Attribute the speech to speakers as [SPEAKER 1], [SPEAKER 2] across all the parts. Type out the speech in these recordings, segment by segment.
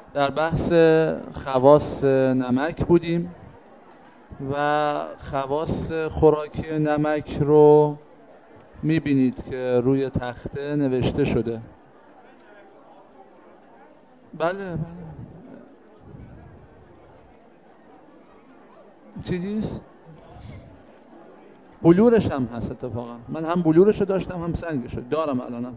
[SPEAKER 1] در بحث خواص نمک بودیم و خواص خوراکی نمک رو میبینید که روی تخته نوشته شده. بله چیزیست؟ بلورش هم هست اتفاقا. من هم بلورش رو داشتم هم سنگش رو دارم الانم.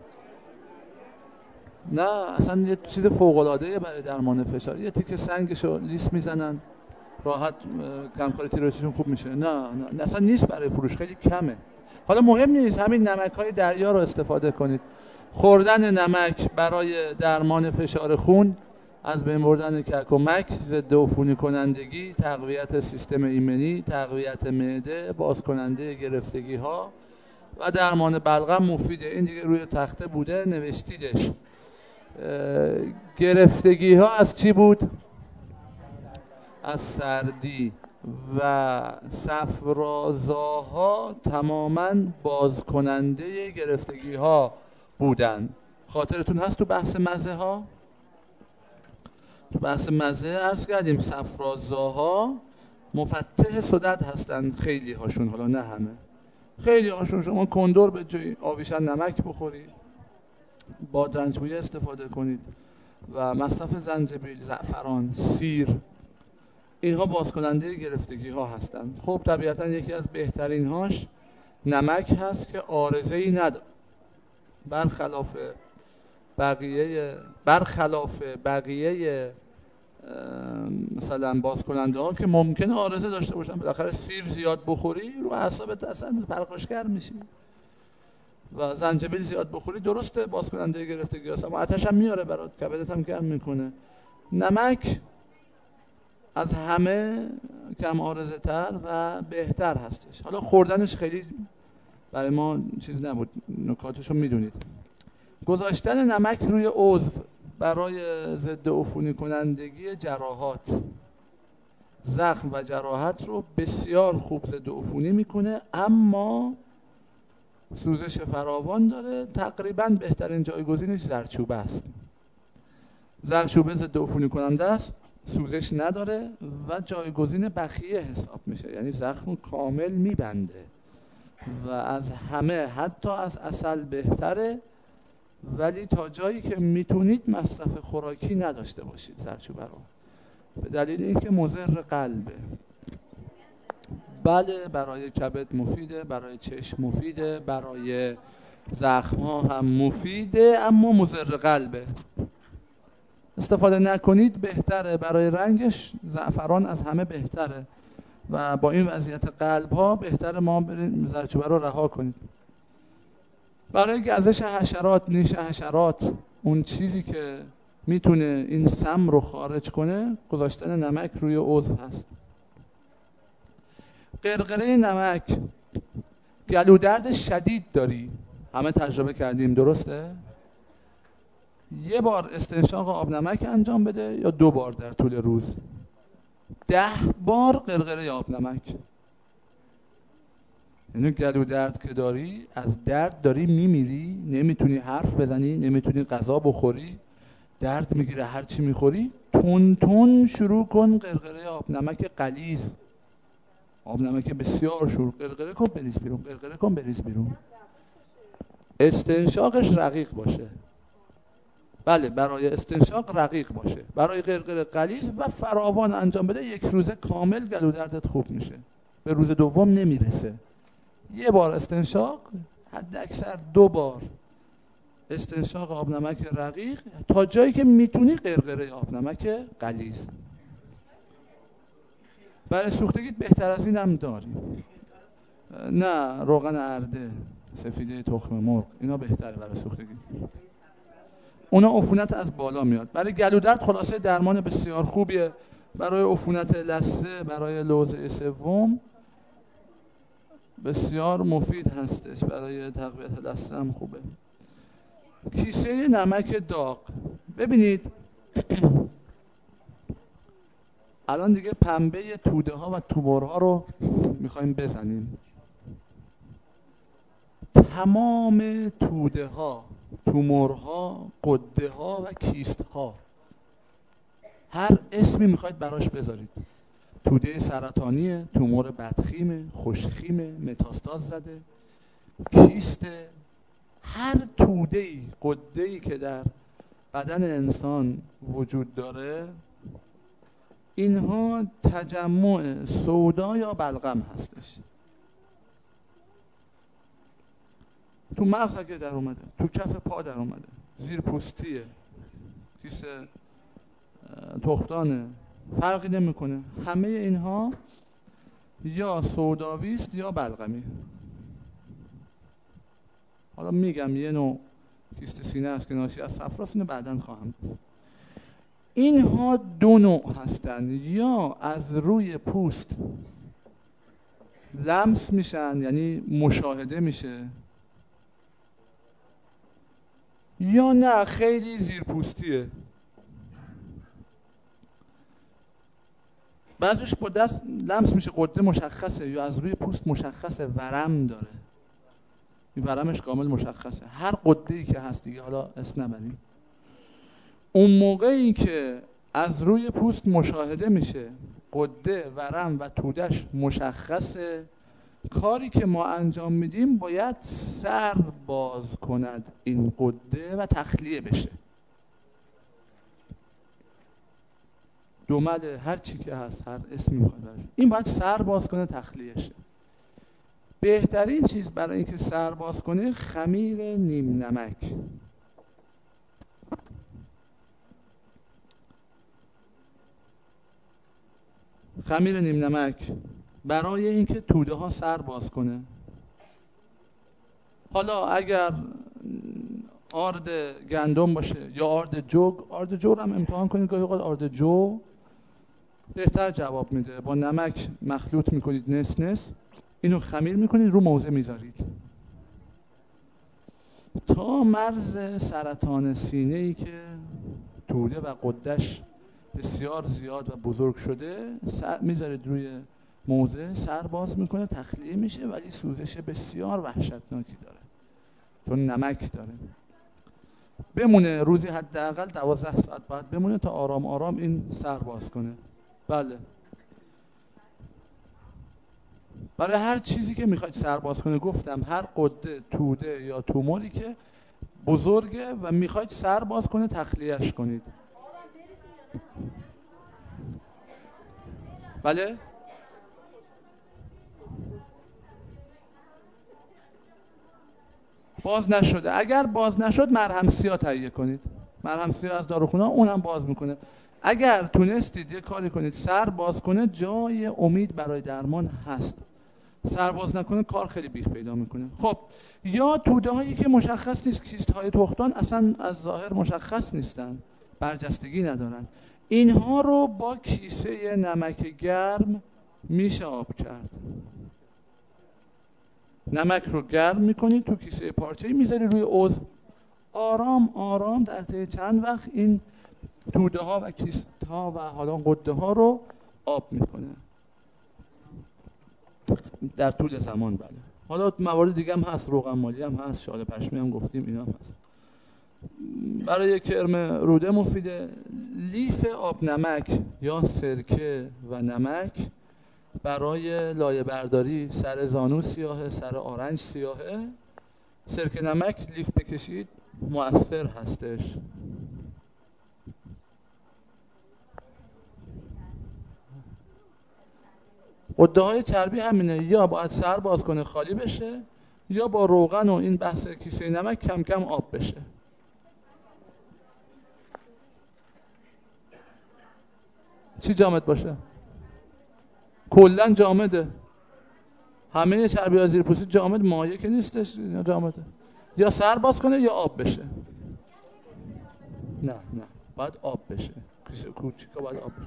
[SPEAKER 1] نه اصلا یه چیز فوق‌العاده‌ایه برای درمان فشار. یه تیکه سنگش رو لیس میزنن راحت کمکاری تیرویدشون خوب میشه. نه اصلا نیست برای فروش، خیلی کمه. حالا مهم نیست، همین نمک‌های دریا رو استفاده کنید. خوردن نمک برای درمان فشار خون، از بین بردن کک‌ومک، ضد عفونی کنندگی، تقویت سیستم ایمنی، تقویت معده، باز کننده گرفتگی ها و درمان بلغم مفیده. این دیگه روی تخته بوده نوشتیدش. گرفتگی ها از چی بود؟ از سردی و صفرازاها تماما باز کننده گرفتگی ها بودن. خاطرتون هست تو بحث مزه ها؟ تو بحث مزه عرض کردیم صفرازاها مفتح صدد هستن، خیلی هاشون، حالا نه همه، خیلی هاشون. شما کندور به جای آویشن نمک بخورید، بادرنج‌بویه استفاده کنید و مصرف زنجبیل، زعفران، سیر، اینها بازکننده گرفتگی ها هستند. خب طبیعتا یکی از بهترین هاش نمک هست که عارضه‌ای نداره، برخلاف بقیه مثلا بازکننده ها که ممکنه عارضه داشته باشن. بالاخره سیر زیاد بخوری رو اعصابت اصلا پرخاشگر میشی و زنجبیل زیاد بخوری درسته بازکننده گرفتگی هست، اما آتش هم میاره برات، کبدت هم گرم میکنه. نمک از همه کم عارضه تر و بهتر هستش. حالا خوردنش خیلی برای ما چیز نبود، نکاتشو میدونید. گذاشتن نمک روی عضو برای ضد عفونی کنندگی جراحات، زخم و جراحت رو بسیار خوب ضد عفونی میکنه، اما سوزش فراوان داره. تقریبا بهترین جایگزینش زردچوبه است. زردچوبه ضد عفونی کننده است، سوزش نداره و جایگزین بخیه حساب میشه، یعنی زخم کامل میبنده و از همه، حتی از عسل بهتره. ولی تا جایی که میتونید مصرف خوراکی نداشته باشید زردچوبه رو، به دلیل اینکه مضر قلبه. بله برای کبد مفیده، برای چشم مفیده، برای زخم ها هم مفیده، اما مضر قلبه. استفاده نکنید بهتره. برای رنگش زعفران از همه بهتره و با این وضعیت قلب ها بهتره ما بریم زردچوبه رو رها کنید. برای گزش حشرات، نیش حشرات، اون چیزی که میتونه این سم رو خارج کنه، گذاشتن نمک روی عضو هست. قرقره نمک، گلودرد شدید داری، همه تجربه کردیم درسته؟ یه بار استنشاق آب نمک انجام بده یا 2 بار در طول روز، 10 بار قرقره آب نمک. یعنی گلودرد که داری، از درد داری میمیری، نمیتونی حرف بزنی، نمیتونی غذا بخوری، درد میگیره، هر چی میخوری تون تون شروع کن قرقره آب نمک غلیظ، آب نمک بسیار شور، قرقره کن بریز بیرون، قرقره کن بریز بیرون. استنشاقش رقیق باشه. بله برای استنشاق رقیق باشه. برای قرقره غلیظ و فراوان انجام بده، 1 روزه کامل گلودردت خوب میشه، به روز دوم نمیرسه. 1 بار استنشاق، حد اکثر 2 بار استنشاق آب نمک رقیق، تا جایی که میتونی قرقره آب نمک غلیظ. برای سوختگیت بهتر از این هم داریم. نه روغن ارده، سفیده تخم مرغ، اینا بهتره برای سوختگی. اونا عفونت از بالا میاد. برای گلودرد خلاصه درمان بسیار خوبیه. برای عفونت لثه، برای لوزه سوم بسیار مفید هستش. برای تقویت لثه هم خوبه. کیسه نمک داغ، ببینید الان دیگه پنبه توده ها و تومورها رو میخوایم بزنیم. تمام توده ها، تومورها، قده ها و کیست ها هر اسمی میخواید براش بذارید. توده سرطانیه، تومور بدخیمه، خوشخیمه، متاستاز زده، کیسته، هر توده‌ای، غده‌ای که در بدن انسان وجود داره، اینها تجمع سودا یا بلغم هستش. تو مغز که در اومده، تو کف پا در اومده، زیر پوستیه، کیسه تخمدانه، فرقی نمیکنه. همه اینها یا سوداوی است یا بلغمی. حالا میگم یه نوع کیست سینه است که ناشی از صفراست، اینو بعداً خواهم گفت. اینها دو نوع هستند، یا از روی پوست لمس میشن، یعنی مشاهده میشه، یا نه خیلی زیرپوستیه. بعضیش با دست لمس میشه، غده مشخصه، یا از روی پوست مشخصه، ورم داره، این ورمش کامل مشخصه. هر غده‌ای که هست دیگه، حالا اسم نبریم. اون موقعی که از روی پوست مشاهده میشه، غده، ورم و تودش مشخصه، کاری که ما انجام میدیم باید سر باز کند این غده و تخلیه بشه. دومده، هر چی که هست، هر اسمی میخواد برش، این باید سر باز کنه، تخلیه شه. بهترین چیز برای اینکه سر باز کنه خمیر نیم نمک. خمیر نیم نمک برای اینکه توده ها سر باز کنه. حالا اگر آرد گندم باشه یا آرد جو هم امتحان کنید، گاهی اوقات آرد جو بهتر جواب میده. با نمک مخلوط میکنید نصف نصف، اینو خمیر میکنید، رو موزه میذارید تا مرز سرطان سینه‌ای که توده و غدش بسیار زیاد و بزرگ شده میذارید روی موزه، سر باز میکنه، تخلیه میشه، ولی سوزش بسیار وحشتناکی داره چون نمک داره. بمونه روزی حداقل 12 ساعت باید بمونه تا آرام آرام این سر باز کنه. بله، برای هر چیزی که میخواید سر باز کنه، گفتم هر غده، توده یا توموری که بزرگه و میخواید سر باز کنه، تخلیهش کنید. بله؟ باز نشده. اگر باز نشد مرهم سیاه تهیه کنید. مرهم سیاه از داروخونه اون هم باز میکنه. اگر تونستید یه کاری کنید سر باز کنه، جای امید برای درمان هست. سر باز نکنه کار خیلی بیخ پیدا میکنه. خب، یا توده هایی که مشخص نیست، کیست های تخمدان اصلا از ظاهر مشخص نیستن، برجستگی ندارن، اینها رو با کیسه نمک گرم میشه آب کرد. نمک رو گرم میکنید، تو کیسه پارچه‌ای میذاری روی عضو، آرام آرام در طی چند وقت این توده ها و کیست ها و حالا غده ها رو آب میکنه در طول زمان. بله، حالا موارد دیگه هم هست، روغن مالی هم هست، شال پشمی هم گفتیم، اینا هم هست. برای کرم روده مفیده. لیف آب نمک یا سرکه و نمک برای لایه برداری، سر زانو سیاهه، سر آرنج سیاهه، سرکه نمک لیف بکشید، مؤثر هستش. غده های چربی همینه، یا باید سر باز کنه خالی بشه، یا با روغن و این بحث کیسه نمک کم کم آب بشه. چی جامد باشه؟ کلن جامده. همه چربی های زیر پوستی جامد، مایع که نیستش، جامده. یا سر باز کنه یا آب بشه. نه باید آب بشه. کیسه کوچیکا باید آب بشه.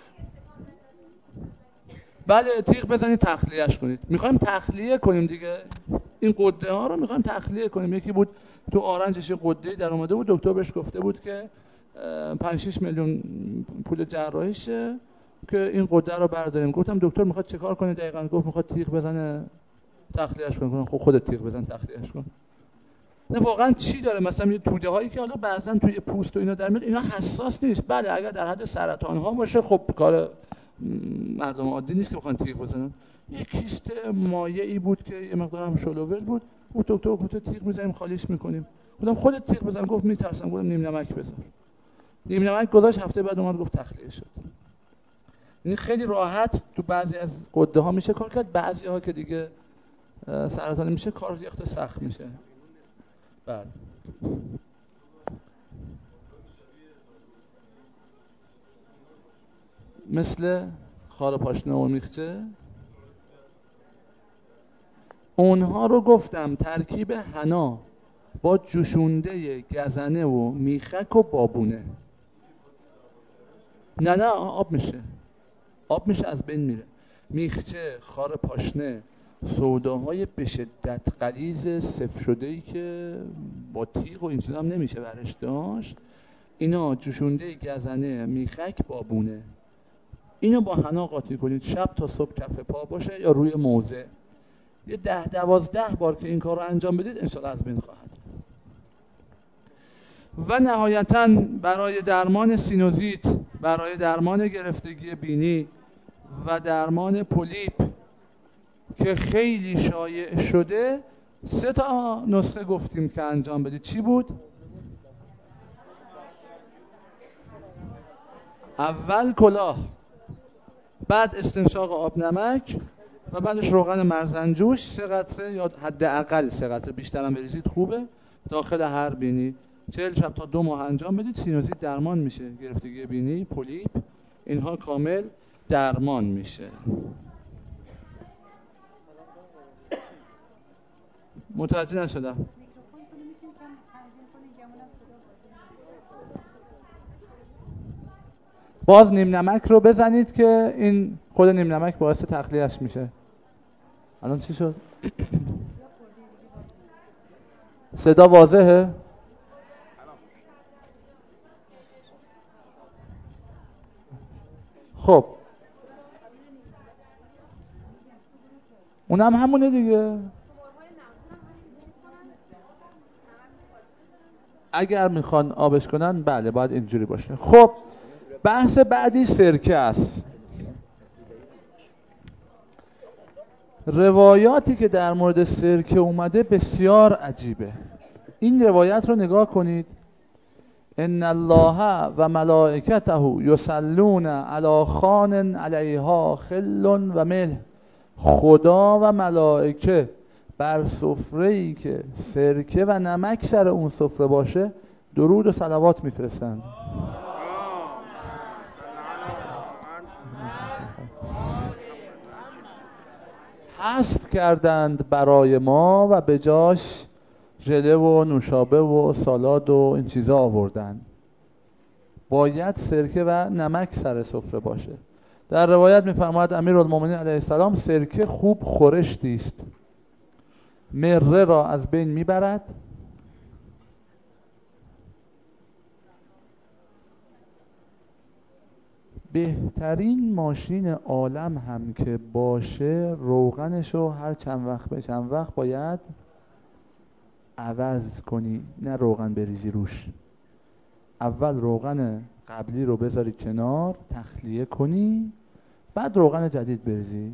[SPEAKER 1] بله، تیغ بزنید تخلیهش کنید. میخوایم تخلیه کنیم دیگه، این غده ها رو میخوایم تخلیه کنیم. یکی بود تو آرنجش یه غده‌ای در اومده بود، دکتر بهش گفته بود که 5-6 میلیون پول جراحیشه که این غده رو برداریم. گفتم دکتر میخواد چه کار کنه دقیقاً؟ گفت میخواد تیغ بزنه تخلیهش کنه. خب خودت تیغ بزن تخلیهش کن. نه واقعا چی داره؟ مثلا یه توده هایی که حالا بعضا توی پوست و اینا در میاد، اینا حساس نیست. بله اگر در حد سرطان ها باشه خب کار مردم عادی نیست که بخوان تیغ بزنن. یه کیست مایعی بود که یه مقدار هم شلوول بود، او دکتر گفت تیغ میزنیم خالیش میکنیم. گفتم خودت تیغ بزن. گفت میترسم. گفتم نیم نمک بذار. نیم نمک گذاشت، هفته بعد اومد گفت تخلیه شد. یعنی خیلی راحت تو بعضی از غده ها میشه کار کرد، بعضی ها که دیگه سرطانی میشه کار یه خورده سخت میشه. بعد مثل خار پاشنه و میخچه اونها رو گفتم ترکیب حنا با جوشونده گزنه و میخک و بابونه. نه آب میشه، آب میشه، از بین میره. میخچه، خار پاشنه، سوداهای به شدت غلیظ صفر شده‌ای که با تیغ و این چیزا هم نمیشه برش داشت، اینا جوشونده گزنه، میخک، بابونه، اینو با حنا قاطی کنید. شب تا صبح کف پا باشه یا روی موضع. یه 10-12 بار که این کار رو انجام بدید انشاءالله از بین خواهد. و نهایتاً برای درمان سینوزیت، برای درمان گرفتگی بینی و درمان پولیپ که خیلی شایع شده 3 تا نسخه گفتیم که انجام بدید. چی بود؟ اول کلاه، بعد استنشاق آب نمک و بعدش روغن مرزنجوش 3 قطره یا حداقل 3 قطره، بیشترم بریزید خوبه، داخل هر بینی. 40 شب تا 2 ماه انجام بدید. سینوزیت درمان میشه، گرفتگی بینی، پولیپ، اینها کامل درمان میشه. متوجه نشدم. باز نیم نمک رو بزنید که این خود نیم نمک باعث تخلیهش میشه. الان چی شد؟ صدا واضحه؟ خب اونم همونه دیگه. اگر میخوان آبش کنن بله باید اینجوری باشه. خب بحث بعدی سرکه است. روایاتی که در مورد سرکه اومده بسیار عجیبه. این روایت رو نگاه کنید. ان الله و ملائکته یصلون علی خان علیها خل و ملح. خدا و ملائکه بر سفره‌ای که سرکه و نمک سر اون سفره باشه درود و صلوات میفرستند. حذف کردند برای ما و به جاش ژله و نوشابه و سالاد و این چیزا آوردن. باید سرکه و نمک سر سفره باشه. در روایت می‌فرماید امیرالمومنین علیه السلام سرکه خوب خورشتی است، مره را از بین میبرد، بهترین ماشین عالم هم که باشه روغنشو هر چند وقت به چند وقت باید عوض کنی، نه روغن بریزی روش. اول روغن قبلی رو بذاری کنار، تخلیه کنی، بعد روغن جدید بریزی.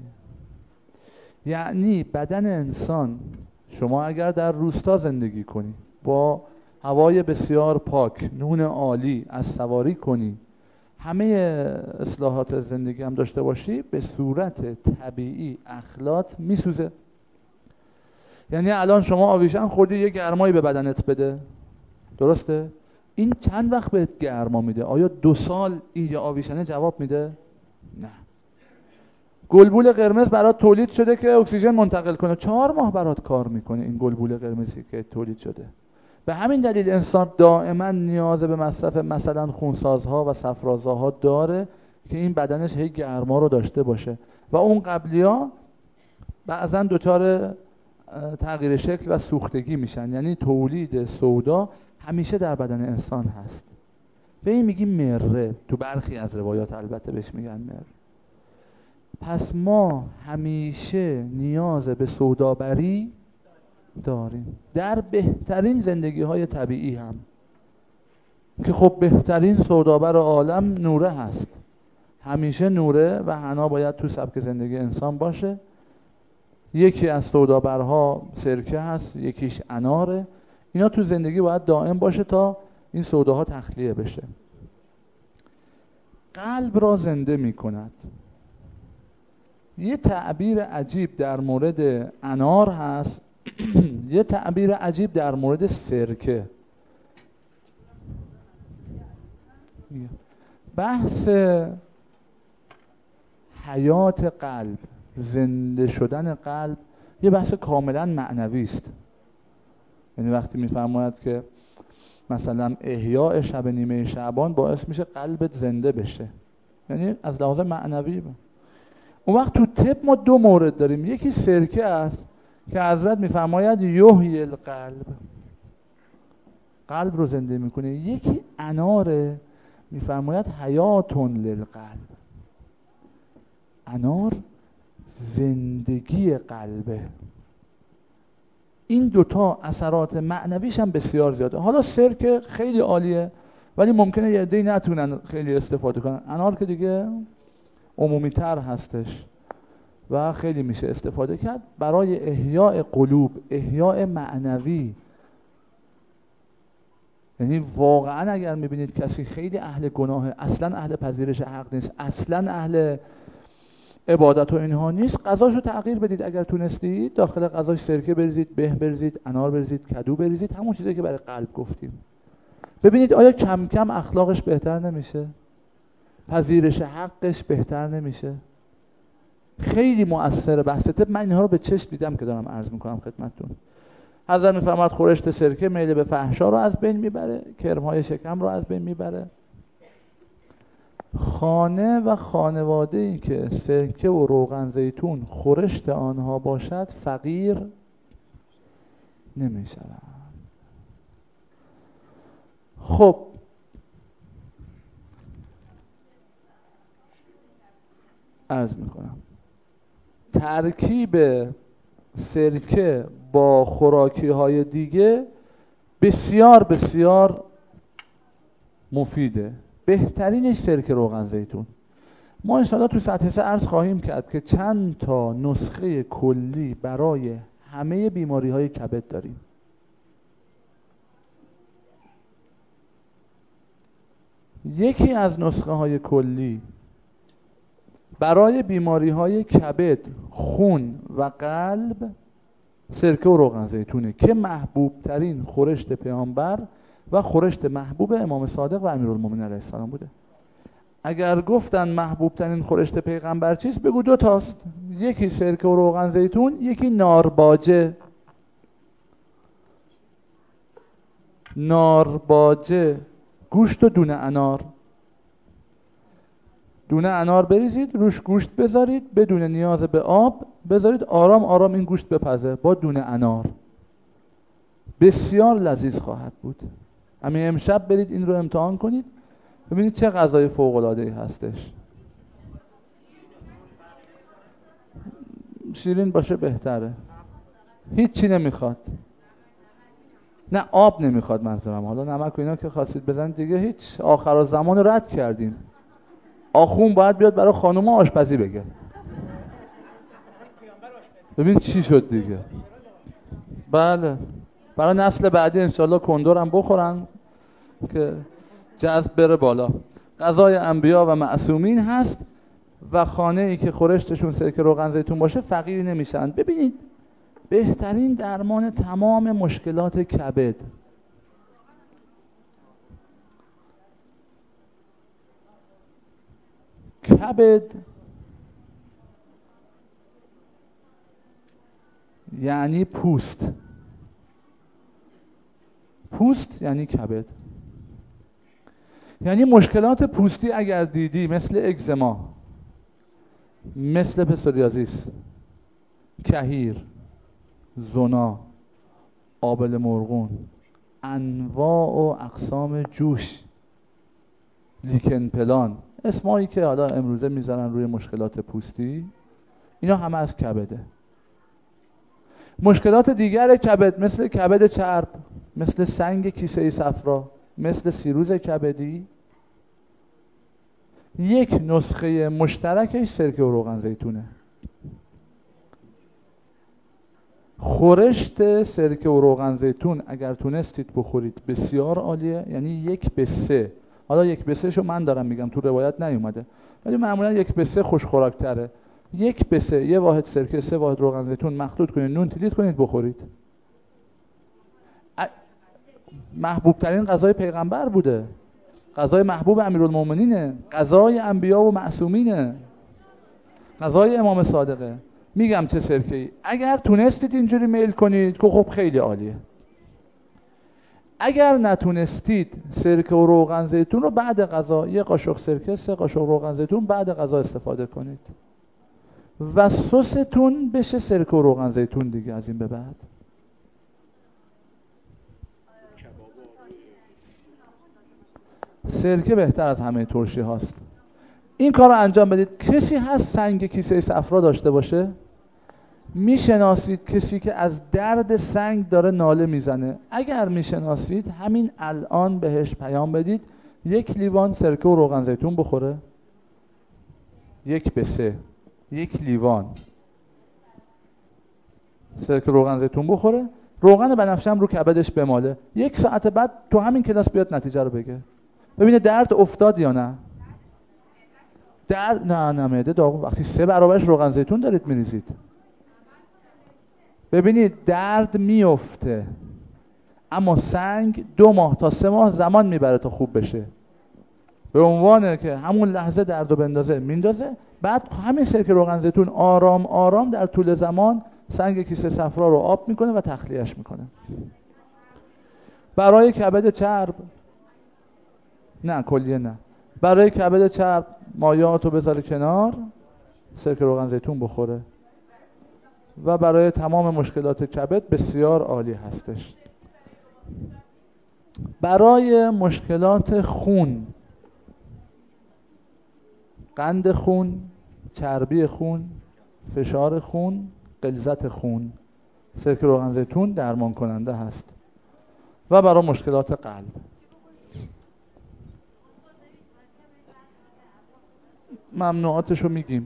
[SPEAKER 1] یعنی بدن انسان، شما اگر در روستا زندگی کنی، با هوای بسیار پاک، نون عالی، از سواری کنی، همه اصلاحات زندگی هم داشته باشی، به صورت طبیعی اخلاط میسوزه. یعنی الان شما آویشن خوردی، یه گرمایی به بدنت بده، درسته؟ این چند وقت بهت گرما میده؟ آیا 2 سال این یه آویشنه جواب میده؟ نه. گلبول قرمز برات تولید شده که اکسیژن منتقل کنه، 4 ماه برات کار میکنه این گلبول قرمزی که تولید شده. به همین دلیل انسان دائما نیاز به مصرف مثلا خونسازها و صفرازها داره که این بدنش هی گرما رو داشته باشه و اون قبلیا بعضا دچار تغییر شکل و سوختگی میشن. یعنی تولید سودا همیشه در بدن انسان هست. به این میگیم مره، تو برخی از روایات البته بهش میگن مره. پس ما همیشه نیاز به سودابری داریم در بهترین زندگی های طبیعی هم که خب بهترین سودابر عالم نوره هست، همیشه نوره و حنا باید تو سبک زندگی انسان باشه. یکی از سودابرها سرکه هست، یکیش اناره. اینا تو زندگی باید دائم باشه تا این سوداها تخلیه بشه. قلب را زنده می کند. یه تعبیر عجیب در مورد انار هست یه تعبیر عجیب در مورد سرکه. بحث حیات قلب، زنده شدن قلب، یه بحث کاملا معنوی است. یعنی وقتی میفرماید که مثلا احیاء شب نیمه شعبان باعث میشه قلبت زنده بشه، یعنی از لحاظ معنوی. اون وقت تو طب ما دو مورد داریم، یکی سرکه است که حضرت میفرماید یحیی القلب، قلب رو زنده میکنه. یکی اناره، میفرماید حیاتون للقلب، انار زندگی قلبه. این دوتا اثرات معنویش هم بسیار زیاده. حالا سرکه خیلی عالیه ولی ممکنه یه عده‌ای نتونن خیلی استفاده کنن. انار که دیگه عمومی تر هستش و خیلی میشه استفاده کرد برای احیاء قلوب، احیاء معنوی. یعنی واقعا اگر میبینید کسی خیلی اهل گناه، اصلا اهل پذیرش حق نیست، اصلا اهل عبادت و اینها نیست، غذاشو تغییر بدید. اگر تونستید داخل غذاش سرکه بریزید، به بریزید، انار بریزید، کدو بریزید، همون چیزی که برای قلب گفتیم. ببینید آیا کم کم اخلاقش بهتر نمیشه؟ پذیرش حقش بهتر نمیشه؟ خیلی مؤثره بحث طب. من اینها رو به چشم دیدم که دارم عرض میکنم خدمتتون. حضرت میفرماد خورشت سرکه میل به فحشا رو از بین میبره، کرم‌های شکم رو از بین میبره. خانه و خانواده ای که سرکه و روغن زیتون خورشت آنها باشد فقیر نمیشوند. خب عرض میکنم ترکیب سرکه با خوراکی های دیگه بسیار بسیار مفیده. بهترینش سرکه روغن زیتون. ما انشاءالله تو سطح 3 عرض خواهیم کرد که چند تا نسخه کلی برای همه بیماری های کبد داریم. یکی از نسخه های کلی برای بیماری های کبد، خون و قلب سرکه و روغن زیتونه که محبوب ترین خورشت پیامبر و خورشت محبوب امام صادق و امیرالمومنین علیه السلام بوده. اگر گفتن محبوب ترین خورشت پیغمبر چیست، بگو دو تاست، یکی سرکه و روغن زیتون، یکی نارباجه. نارباجه، گوشت و دونه انار. دونه انار بریزید، روش گوشت بذارید، بدون نیاز به آب بذارید، آرام آرام این گوشت بپزه با دونه انار. بسیار لذیذ خواهد بود. همین امشب برید این رو امتحان کنید، ببینید چه غذای فوق‌العاده‌ای هستش. شیرین باشه بهتره. هیچی نمیخواد. نه آب نمیخواد منظورم. حالا نمک و اینا که خواستید بزنید دیگه هیچ، آخرالزمان رد کردیم. آخون باید بیاد برای خانوما آشپزی بگه. ببین چی شد دیگه. بله برای نسل بعدی انشالله کندور هم بخورن که جذب بره بالا. غذای انبیا و معصومین هست و خانه ای که خورشتشون سرکه روغن زیتون باشه فقیر نمیشن. ببینید بهترین درمان تمام مشکلات کبد، کبد یعنی پوست، پوست یعنی کبد. یعنی مشکلات پوستی اگر دیدی مثل اگزما، مثل پسوریازیس، کهیر، زنا، آبله مرغون، انواع و اقسام جوش، لیکن پلان، اسمایی که حالا امروزه میذارن روی مشکلات پوستی، اینا همه از کبده. مشکلات دیگر کبد مثل کبد چرب، مثل سنگ کیسه صفرا، مثل سیروز کبدی، یک نسخه مشترکش سرکه و روغن زیتونه. خورشت سرکه و روغن زیتون اگر تونستید بخورید بسیار عالیه، یعنی 1:3. حالا 1:3 شو من دارم میگم، تو روایت نیومده، ولی معمولا 1:3 خوش خوراکتره. 1:3 یه واحد سرکه 3 واحد روغن زیتون مخلوط کنید، نون تلیت کنید بخورید. محبوب ترین غذای پیغمبر بوده، غذای محبوب امیرالمومنینه، غذای انبیا و معصومینه، غذای امام صادقه. میگم چه سرکه‌ای اگر تونستید اینجوری میل کنید که خب خیلی عالیه. اگر نتونستید سرکه و روغن زیتون رو بعد غذا 1 قاشق سرکه 3 قاشق روغن زیتون بعد غذا استفاده کنید و سستون بشه سرکه و روغن زیتون دیگه از این به بعد. سرکه بهتر از همه ترشی هاست. این کار رو انجام بدید. کسی هست سنگ کیسه صفرا داشته باشه؟ میشناسید کسی که از درد سنگ داره ناله میزنه؟ اگر میشناسید همین الان بهش پیام بدید 1 لیوان سرکه و روغن زیتون بخوره. 1:3 1 لیوان سرکه روغن زیتون بخوره، روغن بنفشه هم رو کبدش بماله. 1 ساعت بعد تو همین کلاس بیاد نتیجه رو بگه، ببینه درد افتاد یا نه. درد نه معده داغون، وقتی 3 برابرش روغن زیتون دارید میریزید ببینید درد میفته. اما سنگ 2 ماه تا 3 ماه زمان میبره تا خوب بشه. به عنوانه که همون لحظه دردو بندازه میندازه، بعد همین سرکه روغن زیتون آرام آرام در طول زمان سنگ کیسه صفرا رو آب میکنه و تخلیهش میکنه. برای کبد چرب نه، کلیه نه، برای کبد چرب مایعاتو بذاره کنار، سرکه روغن زیتون بخوره و برای تمام مشکلات کبد بسیار عالی هستش. برای مشکلات خون، قند خون، چربی خون، فشار خون، غلظت خون، سرکه روغن زیتون درمان کننده هست. و برای مشکلات قلب. ممنوعاتشو میگیم.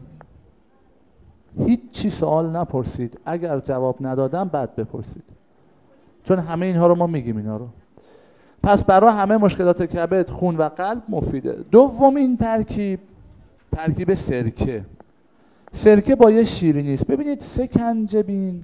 [SPEAKER 1] هیچی سوال نپرسید، اگر جواب ندادم بعد بپرسید، چون همه اینها رو ما میگیم اینا رو. پس برای همه مشکلات کبد، خون و قلب مفیده. دومین ترکیب سرکه. سرکه با یه شیرینی است. ببینید سکنجبین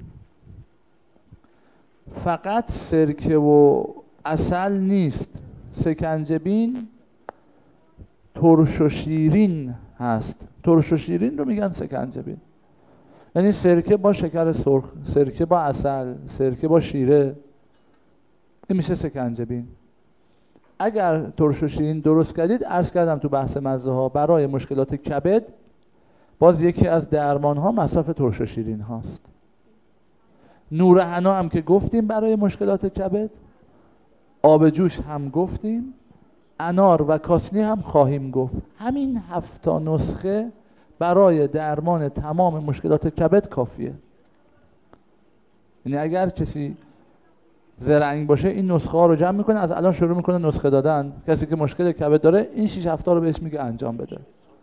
[SPEAKER 1] فقط سرکه و عسل نیست، سکنجبین ترش و شیرین هست. ترش و شیرین رو میگن سکنجبین، یعنی سرکه با شکر سرخ، سرکه با عسل، سرکه با شیره، این میشه سکنجبین. اگر ترش و شیرین درست کردید، عرض کردم تو بحث مزه ها، برای مشکلات کبد باز یکی از درمان ها مصرف ترش و شیرین هاست. نور حنا هم که گفتیم برای مشکلات کبد، آب جوش هم گفتیم، انار و کاسنی هم خواهیم گفت. همین 7 نسخه برای درمان تمام مشکلات کبد کافیه. یعنی اگر کسی زرنگ باشه این نسخه ها رو جمع میکنه، از الان شروع میکنه نسخه دادن. کسی که مشکل کبد داره این 6 هفته رو بهش میگه انجام بده.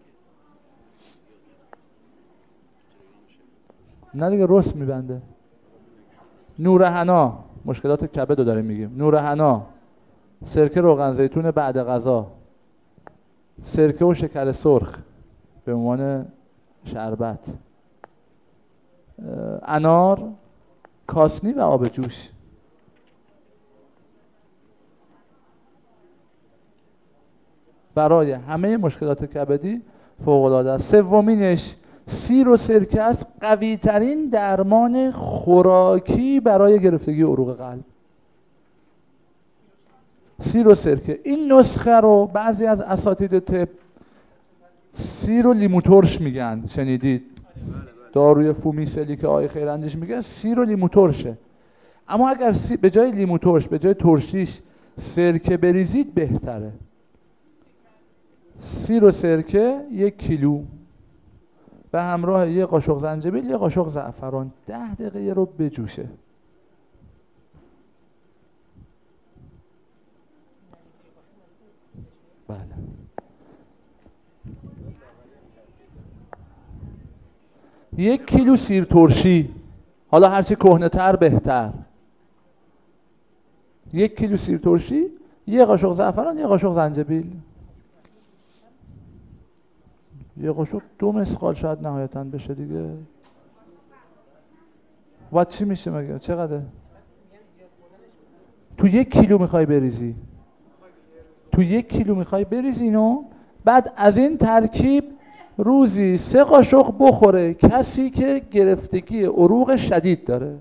[SPEAKER 1] نه دیگه رس میبنده. نور حنا مشکلات کبد رو داریم میگیم. نور حنا، سرکه روغن زیتون بعد غذا، سرکه و شکر سرخ به عنوان شربت، انار، کاسنی و آب جوش. برای همه مشکلات کبدی فوق العاده است. سومینش سیر و سرکه است، قوی ترین درمان خوراکی برای گرفتگی عروق قلب. سیر و سرکه. این نسخه رو بعضی از اساتید طب سیر و لیمو ترش میگن، شنیدید؟ داروی فومیسلی که آقای خیراندیش میگه سیر و لیمو ترشه. اما اگر به جای لیمو ترش، به جای ترشیش سرکه بریزید بهتره. سیر و سرکه 1 کیلو به همراه یه قاشق زنجبیل، یه قاشق زعفران، 10 دقیقه رو بجوشه. بله. 1 کیلو سیر ترشی، حالا هرچی کهنه‌تر بهتر. 1 کیلو سیر ترشی، یه قاشق زعفران، یه قاشق زنجبیل، یه قاشق 2 مسقال شاید نهایتاً بشه دیگه. و چی میشه مگه؟ چقدر؟ تو 1 کیلو میخوای بریزی؟ تو 1 کیلو میخوای بریزی اینو؟ بعد از این ترکیب روزی 3 قاشق بخوره کسی که گرفتگی عروق شدید داره.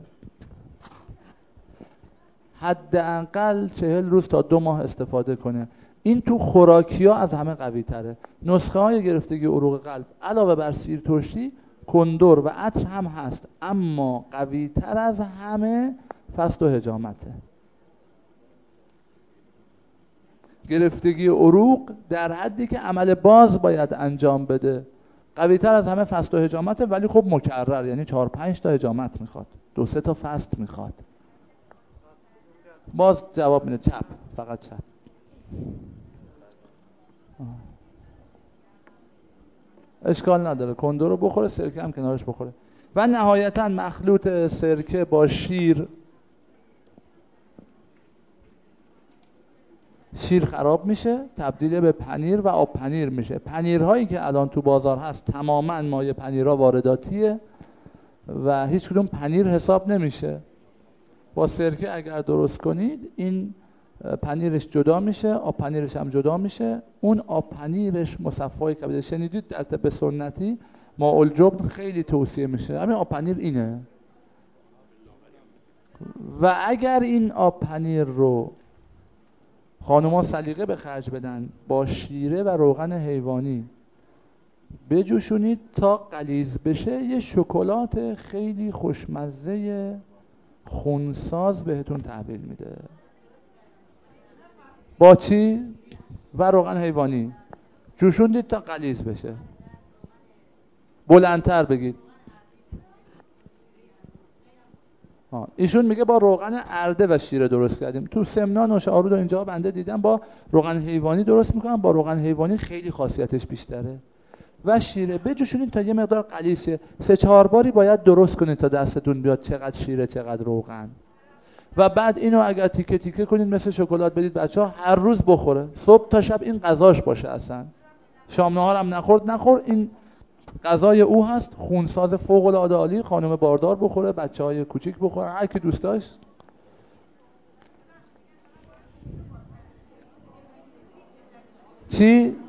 [SPEAKER 1] حداقل 40 روز تا 2 ماه استفاده کنه. این تو خوراکی ها از همه قوی تره. نسخه های گرفتگی عروق قلب علاوه بر سیر ترشی، کندر و عطر هم هست، اما قوی تر از همه فست و حجامته. گرفتگی عروق در حدی که عمل باز باید انجام بده، قوی تر از همه فست و حجامته، ولی خب مکرر، یعنی 4-5 تا حجامت میخواد، 2-3 تا فست میخواد. باز جواب میده چپ، فقط چپ. اشکال نداره، کندر رو بخوره، سرکه هم کنارش بخوره. و نهایتا مخلوط سرکه با شیر خراب میشه، تبدیل به پنیر و آب پنیر میشه. پنیرهایی که الان تو بازار هست تماما مایه پنیرها وارداتیه و هیچ کدوم پنیر حساب نمیشه. با سرکه اگر درست کنید این پنیرش جدا میشه، آب پنیرش هم جدا میشه. اون آب پنیرش مصفای کبد، شنیدید در طب سنتی ماء الجبن خیلی توصیه میشه، همین آب پنیر اینه. و اگر این آب پنیر رو خانوما سلیقه به خرج بدن، با شیره و روغن حیوانی بجوشونید تا غلیظ بشه، یه شکلات خیلی خوشمزه خونساز بهتون تحویل میده. با چی؟ و روغن حیوانی جوشوندید تا غلیظ بشه. بلندتر بگید. ایشون میگه با روغن ارده و شیره درست کردیم. تو سمنان و شاهرود و اینجا بنده دیدم با روغن حیوانی درست میکنم. با روغن حیوانی خیلی خاصیتش بیشتره. و شیره بجوشونید تا یه مقدار غلیظ شه. 3-4 باری باید درست کنید تا دستتون بیاد چقدر شیره چقدر روغن. و بعد اینو اگر تیکه تیکه کنید مثل شکلات بدید بچه‌ها هر روز بخوره، صبح تا شب این غذاش باشه. اصلا شام نهار هم نخور، این غذای او هست. خونساز فوق العاده عالی. خانم باردار بخوره، بچه‌های کوچیک بخوره، هر کی دوست داشت. چی؟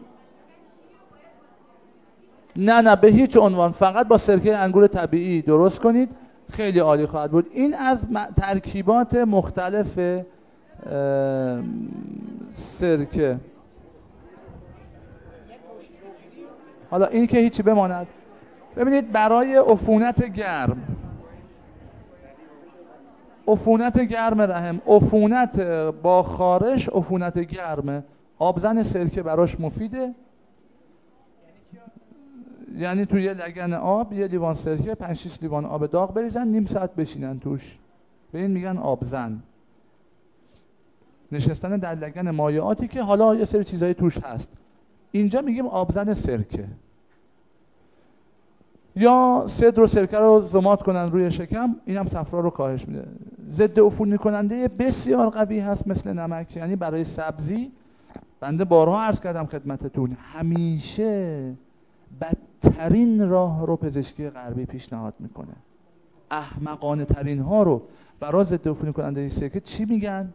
[SPEAKER 1] نه به هیچ عنوان، فقط با سرکه انگور طبیعی درست کنید، خیلی عالی خواهد بود. این از ترکیبات مختلف سرکه. حالا این که هیچی بماند. ببینید برای عفونت گرم رحم، عفونت با خارش، عفونت گرمه، آبزن سرکه براش مفیده. یعنی توی یه لگن آب یه لیوان سرکه 5-6 لیوان آب داغ بریزن، نیم ساعت بشینن توش، به این میگن آبزن. نشستن در لگن مایعاتی که حالا یه سری چیزایی توش هست، اینجا میگیم آبزن سرکه. یا صدر و سرکه رو ضماد کنن روی شکم، این هم صفرا رو کاهش میده. ضد عفونی کننده بسیار قوی هست مثل نمک. یعنی برای سبزی بنده بارها عرض کردم خدمتتون، همیشه بدترین راه رو پزشکی غربی پیشنهاد میکنه. احمقانه ترین ها رو برای ضد عفونی کننده سرکه چی میگن؟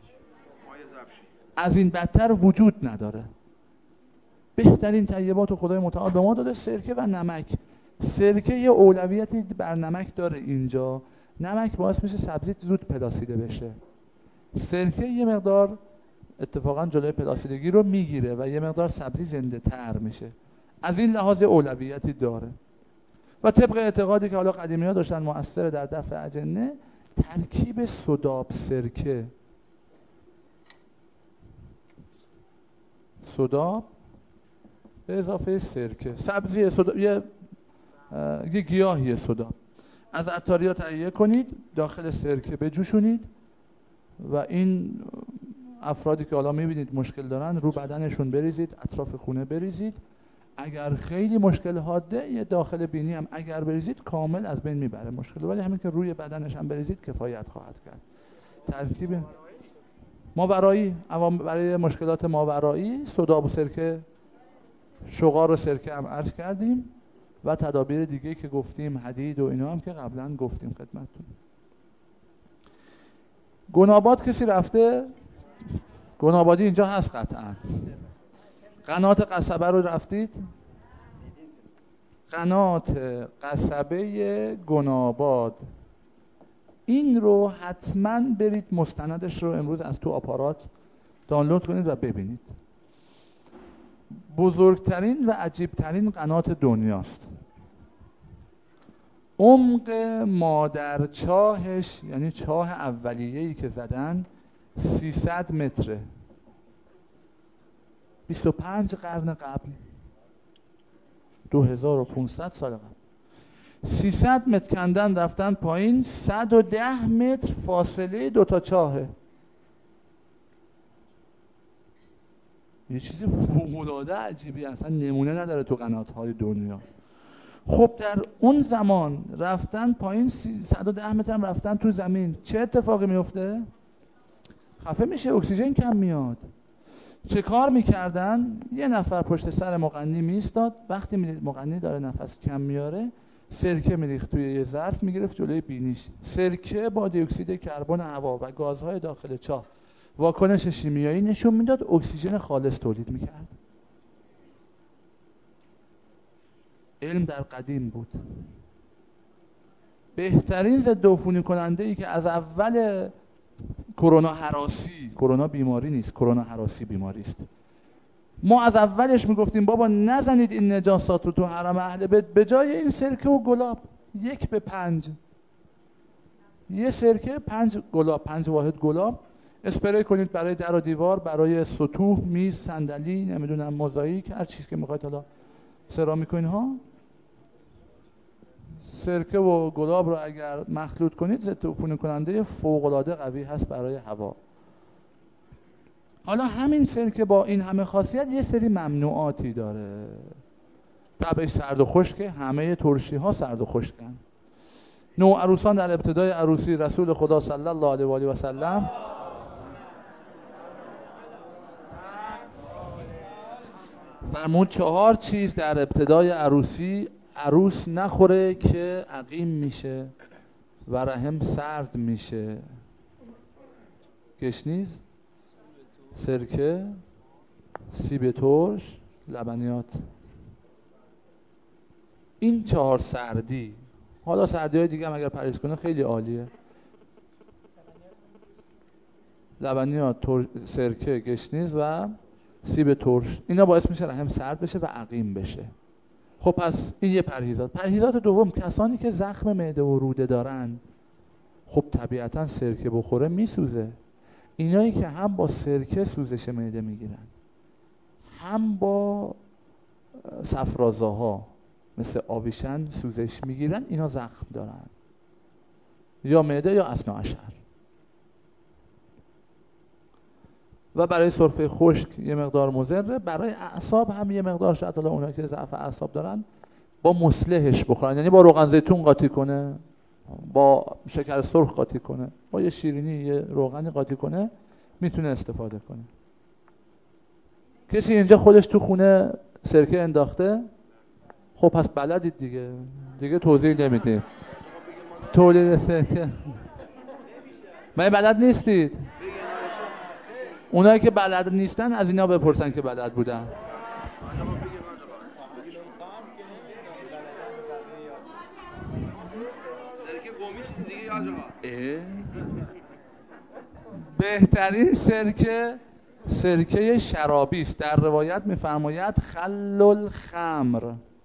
[SPEAKER 1] از این بدتر وجود نداره. بهترین طیبات خدای متعال به ما داده سرکه و نمک. سرکه یه اولویتی بر نمک داره اینجا. نمک باعث میشه سبزی زود پلاسیده بشه. سرکه یه مقدار اتفاقا جلوی پلاسیدگی رو میگیره و یه مقدار سبزی زنده تر میشه. از این لحاظ اولویتی داره. و طبق اعتقادی که حالا قدیمی ها داشتن مؤثر در دفع اجنه، ترکیب سداب سرکه، سداب به اضافه سرکه، سبزی سداب، یه یه گیاهیه سداب. از عطاریا تهیه کنید، داخل سرکه بجوشونید و این افرادی که حالا میبینید مشکل دارن رو بدنشون بریزید، اطراف خونه بریزید. اگر خیلی مشکل حاده یه داخل بینی هم اگر بریزید کامل از بین میبره مشکل، ولی همین که روی بدنش هم بریزید کفایت خواهد کرد. ترکیب ماورایی برای مشکلات ماورایی سداب و سرکه، شغار و سرکه هم عرض کردیم و تدابیر دیگه که گفتیم، حدید و اینا هم که قبلا گفتیم خدمتتون. گناباد کسی رفته؟ گنابادی اینجا هست قطعا. قنات قصبه رو رفتید؟ قنات قصبه گناباد این رو حتما برید مستندش رو امروز از تو آپارات دانلود کنید و ببینید. بزرگترین و عجیبترین قنات دنیاست. عمق مادر چاهش، یعنی چاه اولیه‌ای که زدن 300 متره. 25 قرن قبل، 2500 سال قبل 300 متر کندن رفتن پایین، 110 متر فاصله دوتا چاهه. یه چیزی فوق‌العاده عجیبی، اصلا نمونه نداره تو قنات‌های دنیا. خب در اون زمان رفتن پایین 110 متر هم رفتن تو زمین، چه اتفاقی میفته؟ خفه میشه، اکسیژن کم میاد. چه کار میکردن؟ یه نفر پشت سر مغنی میستاد، وقتی مغنی داره نفس کم میاره سرکه میریخت توی یه ظرف، میگرفت جلوی بینیش. سرکه با دی اکسید کربن هوا و گازهای داخل چاه واکنش شیمیایی نشون میداد، اکسیژن خالص تولید میکرد. علم در قدیم بود. بهترین ضد عفونی کننده ای که از اول کرونا هراسی، کرونا بیماری نیست، کرونا هراسی بیماری است، ما از اولش میگفتیم بابا نزنید این نجاسات رو تو حرم اهل بیت، به جای این سرکه و گلاب 1:5 یه سرکه 5 گلاب، 5 واحد گلاب اسپری کنید برای در و دیوار، برای سطوح، میز، صندلی، نمیدونم موزاییک، هر چیز که میخواید، حالا سرامیک و اینها. سرکه و گلاب رو اگر مخلوط کنید ضد عفونی کننده فوق العاده قوی هست برای هوا. حالا همین سرکه با این همه خاصیت یه سری ممنوعاتی داره. طبعش سرد و خشکه، همه ترشی ها سرد و خشکن. نوعروسان در ابتدای عروسی رسول خدا صلی الله علیه و آله و سلم فرمود 4 چیز در ابتدای عروسی عروس نخوره که عقیم میشه و رحم سرد میشه: گشنیز، سرکه، سیب ترش، لبنیات. این 4 سردی. حالا سردی های دیگه هم اگر پرهیز کنه خیلی عالیه. لبنیات، سرکه، گشنیز و سیب ترش، اینا باعث میشه رحم سرد بشه و عقیم بشه. خب پس این یه پرهیزات. پرهیزات دوم، کسانی که زخم معده و روده دارن، خب طبیعتا سرکه بخوره میسوزه. اینایی که هم با سرکه سوزش معده میگیرن، هم با صفرازاها مثل آویشن سوزش میگیرن، اینا زخم دارن، یا معده یا اثناعشر. و برای سرفه خشک یه مقدار مضره. برای اعصاب هم یه مقدار، شاید حالا اونایی که ضعف اعصاب دارن با مصلحش بخورن، یعنی با روغن زیتون قاطی کنه، با شکر سرخ قاطی کنه، با یه شیرینی یه روغنی قاطی کنه، میتونه استفاده کنه. کسی اینجا خودش تو خونه سرکه انداخته؟ خب پس بلدید دیگه توضیح نمیدیم. تولید سرکه من بلد نیستید. اونایی که بلد نیستن از اینا بپرسن که بلد بودن. بهترین سرکه شرابی است. در روایت میفرماید خل الخمر.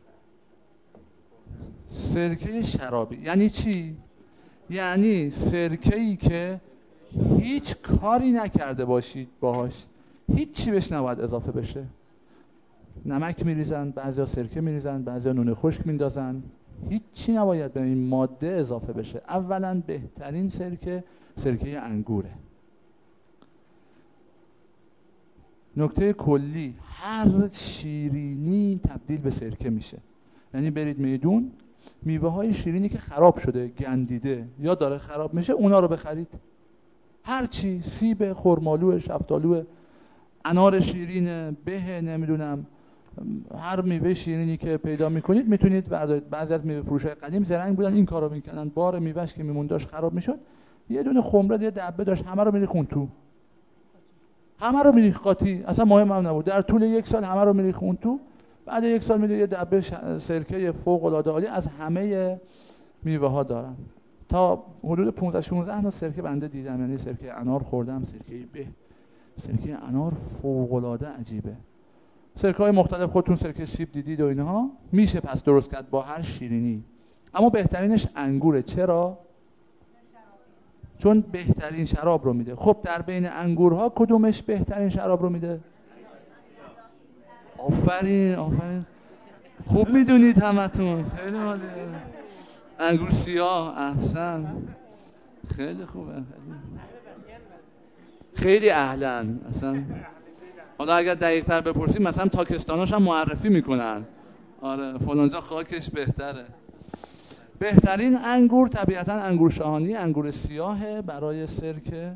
[SPEAKER 1] سرکه شرابی یعنی چی؟ یعنی سرکه‌ای که هیچ کاری نکرده باشید باهاش، هیچ چی بهش نباید اضافه بشه. نمک میریزن، بعضیا سرکه میریزن، بعضیا نون خشک میندازن، هیچی نباید به این ماده اضافه بشه. اولا بهترین سرکه انگوره. نکته کلی، هر شیرینی تبدیل به سرکه میشه. یعنی برید میدون، میوه های شیرینی که خراب شده، گندیده یا داره خراب میشه، اونا رو بخرید. هر چی، سیب، خرمالو، شفتالو، انار شیرین، به، نمیدونم هر میوه شیرینی که پیدا میکنید میتونید بردارید. بعضی از میوه فروشای قدیم زرنگ بودن، این کارو میکنن. بار میوهش که میمون داشت خراب میشد، یه دونه خمره یه دبه داشت، همه رو میریخون تو، همه رو میریخ قاطی، اصلا مهم هم نبود. در طول 1 سال همه رو میریخون تو. بعد 1 سال میده یه دبه سرکه فوق العاده عالی از همه میوه ها دارن. تا حدود 15 16 تا سرکه بنده دیدم. یعنی سرکه انار خوردم، سرکه به، سرکه انار فوق العاده عجیبه. سرکه های مختلف خودتون سرکه سیب دیدید و اینها، میشه پس درست کرد با هر شیرینی. اما بهترینش انگوره. چرا؟ چون بهترین شراب رو میده. خب در بین انگورها کدومش بهترین شراب رو میده؟ آفرین آفرین، خوب میدونید همتون، خیلی عالیه. انگور سیاه، احسن، خیلی خوبه، خیلی اهلن اصلا. حالا اگر دقیق تر بپرسیم مثلا تاکستاناش هم معرفی میکنن، آره فلانجا خاکش بهتره. بهترین انگور طبیعتا انگور شاهانی، انگور سیاهه برای سرکه.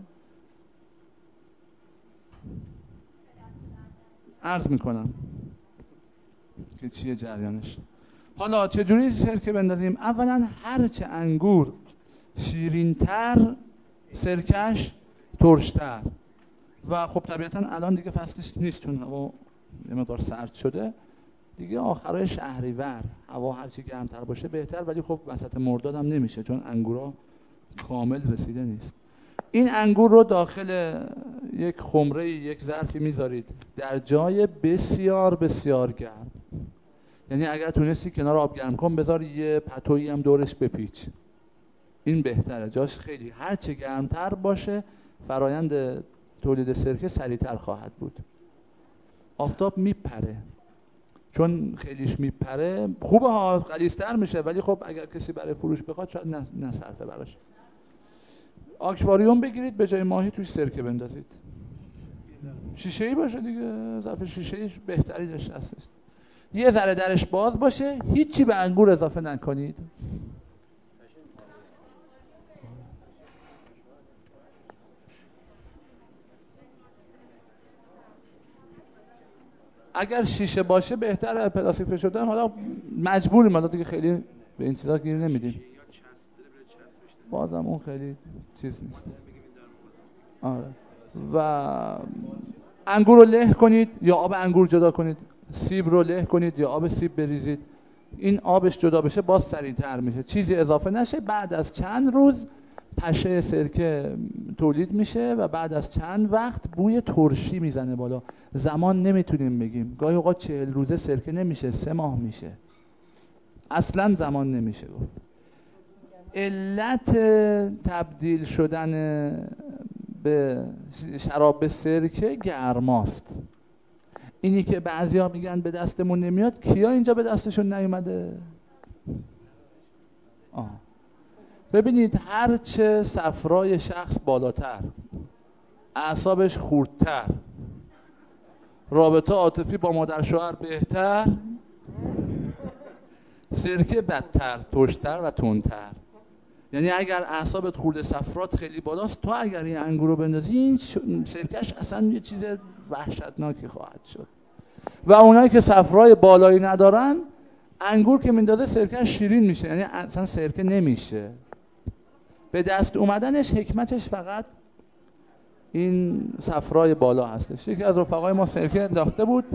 [SPEAKER 1] عرض میکنم که چیه جریانش. حالا چجوری سرکه بندازیم؟ اولا هرچه انگور شیرین‌تر سرکش ترش‌تر. و خب طبیعتا الان دیگه فصلش نیست چون هوا یه مقدار سرد شده دیگه. آخرای شهریور هوا هرچی گرمتر باشه بهتر، ولی خب وسط مرداد هم نمیشه چون انگورا کامل رسیده نیست. این انگور رو داخل یک خمره، یک ظرفی میذارید در جای بسیار بسیار گرم. یعنی اگر تونستی کنار آب گرم کن بذار، یه پتویی هم دورش بپیچ، این بهتره. جاش خیلی هرچه گرمتر باشه فرایند تولید سرکه سریعتر خواهد بود. آفتاب میپره، چون خیلیش میپره خوبه ها، غلیظتر میشه، ولی خب اگر کسی برای فروش بخواد شاید نصرفه براش. آکواریوم بگیرید به جای ماهی توش سرکه بندازید، شیشه‌ای باشه دیگه، ظرف شیشه‌ای بهترینش هستش. یه ذره درش باز باشه، هیچی به انگور اضافه نکنید. اگر شیشه باشه بهتره، پلاستیک فشرده حالا مجبوریم، حالا دیگه خیلی به این چیزا گیر نمیدیم. بازم اون خیلی چیز نیست. آره. و انگور رو له کنید یا آب انگور جدا کنید، سیب رو له کنید یا آب سیب بریزید. این آبش جدا بشه باز سریعتر میشه، چیزی اضافه نشه. بعد از چند روز پشه سرکه تولید میشه و بعد از چند وقت بوی ترشی میزنه بالا. زمان نمیتونیم بگیم، گاهی اوقات 40 روزه سرکه نمیشه، 3 ماه میشه، اصلا زمان نمیشه گفت. علت تبدیل شدن به شراب به سرکه گرماست. اینی که بعضیا میگن به دستمون نمیاد، کیا اینجا به دستشون نیومده؟ ببینید هرچه صفرای شخص بالاتر، اعصابش خوردتر، رابطه عاطفی با مادر شوهر بهتر، سرکه بدتر، ترشتر و تندتر. یعنی اگر اعصابت خورده، صفرات خیلی بالاست، تو اگر این انگور رو بندازی این سرکش اصلا یه چیز وحشتناکی خواهد شد. و اونایی که صفرای بالایی ندارن، انگور که میندازه سرکش شیرین میشه، یعنی اصلا سرکه نمیشه. به دست اومدنش حکمتش فقط این صفرای بالا هستش. یکی از رفقای ما سرکه انداخته بود،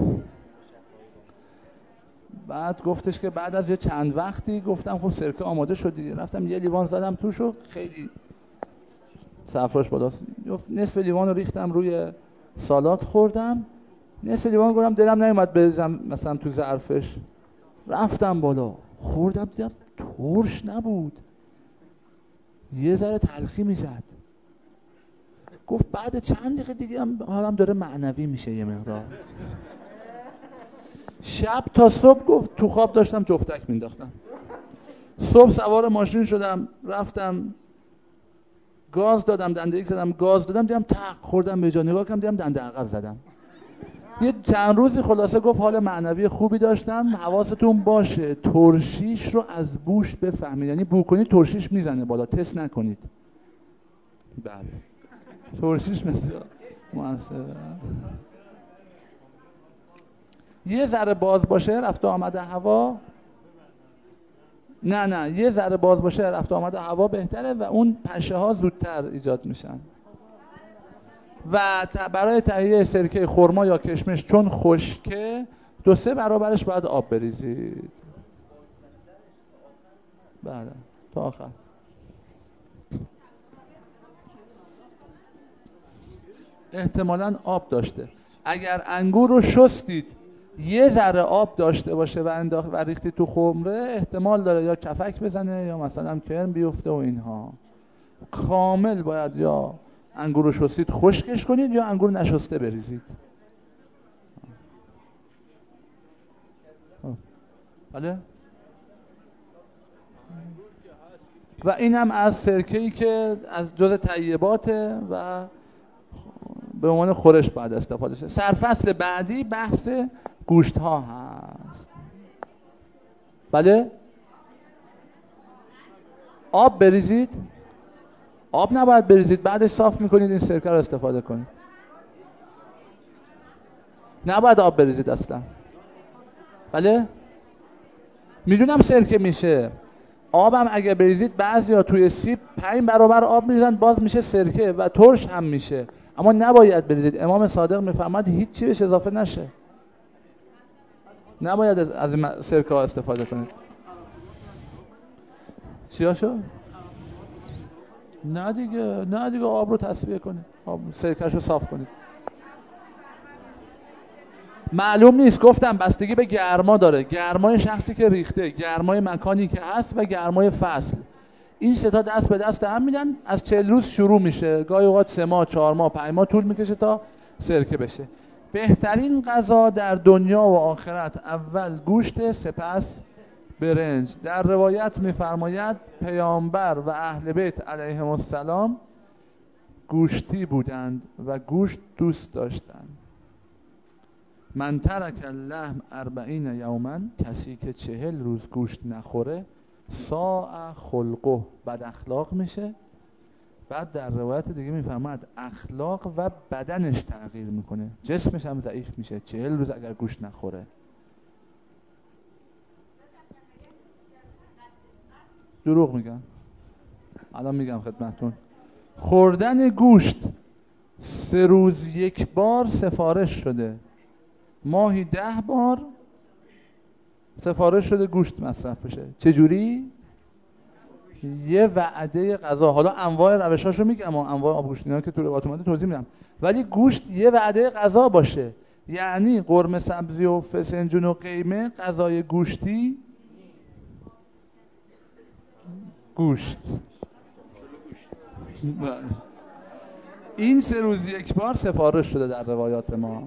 [SPEAKER 1] بعد گفتش که بعد از یه چند وقتی، گفتم خب سرکه آماده شد دیگه، رفتم یه لیوان زدم توش و خیلی صفراش بالاست. نصف لیوان رو ریختم روی سالاد خوردم، نصف لیوان گفتم دلم نیومد بریزم مثلا تو ظرفش، رفتم بالا خوردم دیدم ترش نبود، یه ذره تلخی میزد. گفت بعد چند دقیقه دیگه حالم داره معنوی میشه یه مقدار. شب تا صبح گفت تو خواب داشتم جفتک مینداختم. صبح سوار ماشین شدم رفتم گاز دادم، دنده یک زدم، گاز دادم، دیدم تق خوردم به جا، نگاه کردم دیدم دنده عقب زدم. یه چند روزی خلاصه گفت حال معنوی خوبی داشتم. حواستون باشه ترشیش رو از بوش بفهمید، یعنی بو کنید ترشیش میزنه بالا، تست نکنید. بله ترشیش بسیار موثره. یه ذره باز باشه رفت آمد هوا، نه یه ذره باز باشه رفت آمد هوا بهتره و اون پشه ها زودتر ایجاد میشن. و برای تهیه سرکه خرما یا کشمش چون خشکه 2-3 برابرش باید آب بریزید. بله تا آخر. احتمالاً آب داشته. اگر انگور رو شستید یه ذره آب داشته باشه و ریختید تو خمره، احتمال داره یا کفک بزنه یا مثلا کرم بیفته و اینها. کامل باید یا انگور رو شستید خشکش کنید یا انگور نشسته بریزید. بله؟ و اینم از سرکه‌ای که از جزء طیباته و به عنوان خورش باید استفاده شه. سرفصل بعدی بحث گوشت ها هست. بله؟ آب بریزید؟ آب نباید بریزید، بعدش صاف میکنید این سرکه رو استفاده کنید. نباید آب بریزید اصلا. بله؟ میدونم سرکه میشه. آبم اگه بریزید بعضیا توی سیب 5 برابر آب میریزن باز میشه سرکه و ترش هم میشه، اما نباید بریزید. امام صادق میفرماد هیچ چی بهش اضافه نشه. نباید از این سرکه ها استفاده کنید. چیا شد؟ نه دیگه آب رو تصفیه کنید، سرکه‌شو رو صاف کنید. معلوم نیست، گفتم بستگی به گرما داره، گرمای شخصی که ریخته، گرمای مکانی که هست و گرمای فصل. این سه تا دست به دست هم میدن. از 40 روز شروع میشه، گاهی اوقات 3 ماه 4 ماه 5 ماه طول میکشه تا سرکه بشه. بهترین غذا در دنیا و آخرت اول گوشت، سپس برنج. در روایت میفرماید پیامبر و اهل بیت علیهم السلام گوشتی بودند و گوشت دوست داشتند. من ترک اللحم 40 یوما، کسی که 40 روز گوشت نخوره ساء خلقه، بد اخلاق میشه. بعد در روایت دیگه میفرماید اخلاق و بدنش تغییر میکنه، جسمش هم ضعیف میشه 40 روز اگر گوشت نخوره. دروغ میگم، الان میگم خدمتتون. خوردن گوشت 3 روز 1 بار سفارش شده، ماهی 10 بار سفارش شده گوشت مصرف بشه. چجوری؟ یه وعده غذا. حالا انواع روشاشو میگم، انواع آبگوشتی‌ها که تو روایت اومده توضیح میدم، ولی گوشت یه وعده غذا باشه. یعنی قرمه سبزی و فسنجون و قیمه غذای گوشتی، گوشت این 3 روز 1 بار سفارش شده در روایات ما.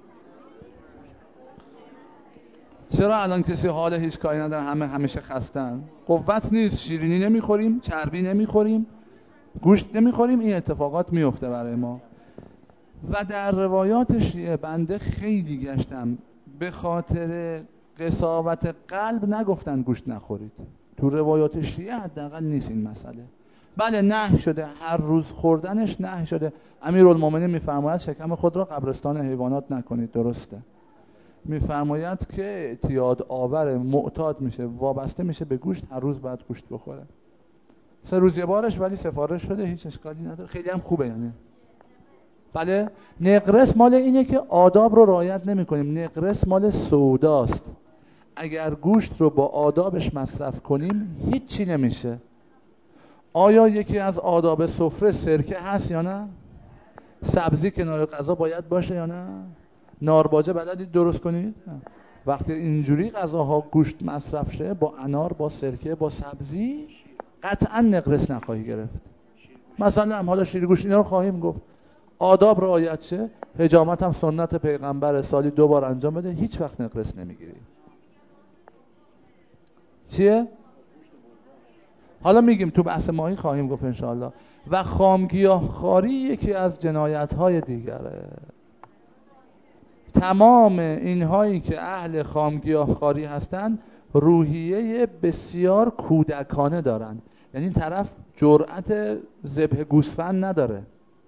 [SPEAKER 1] چرا الان کسی حال هیچ کاری نداره، همیشه خستن؟ قوت نیست، شیرینی نمیخوریم، چربی نمیخوریم، گوشت نمیخوریم، این اتفاقات میفته برای ما. و در روایات شیعه بنده خیلی گشتم، به خاطر قساوت قلب نگفتن گوشت نخورید. تو روایات شیعه حداقل نیست این مسئله. بله نهی شده، هر روز خوردنش نهی شده. امیرالمومنین میفرماید شکم خود را قبرستان حیوانات نکنید. درسته. میفرماید که اعتیاد آور معتاد میشه، وابسته میشه به گوشت، هر روز باید گوشت بخوره. 3 روز 1 بارش ولی سفارش شده، هیچ اشکالی نداره، خیلی هم خوبه. یعنی بله. نقرس مال اینه که آداب رو رعایت نمی‌کنیم. نقرس مال سوداست. اگر گوشت رو با آدابش مصرف کنیم هیچی نمیشه. آیا یکی از آداب سفره سرکه هست یا نه؟ سبزی کنار غذا باید باشه یا نه؟ نارباجه بلدید درست کنید؟ وقتی اینجوری غذاها گوشت مصرف شه، با انار، با سرکه، با سبزی، قطعا نقرس نخواهی گرفت. مثلا حالا شیرگوشت اینا رو خواهیم گفت. آداب رعایت شه، حجامت هم سنت پیغمبر، سالی 2 بار انجام بده، هیچ وقت نقرس نمیگیری. چیه؟ حالا میگیم تو بحث ماهی خواهیم گفت انشاءالله. و خامگیاهخواری یکی از جنایت‌های دیگره. تمام اینهایی که اهل خامگیاهخواری هستند روحیه بسیار کودکانه دارن. یعنی این طرف جرأت ذبح گوسفند نداره،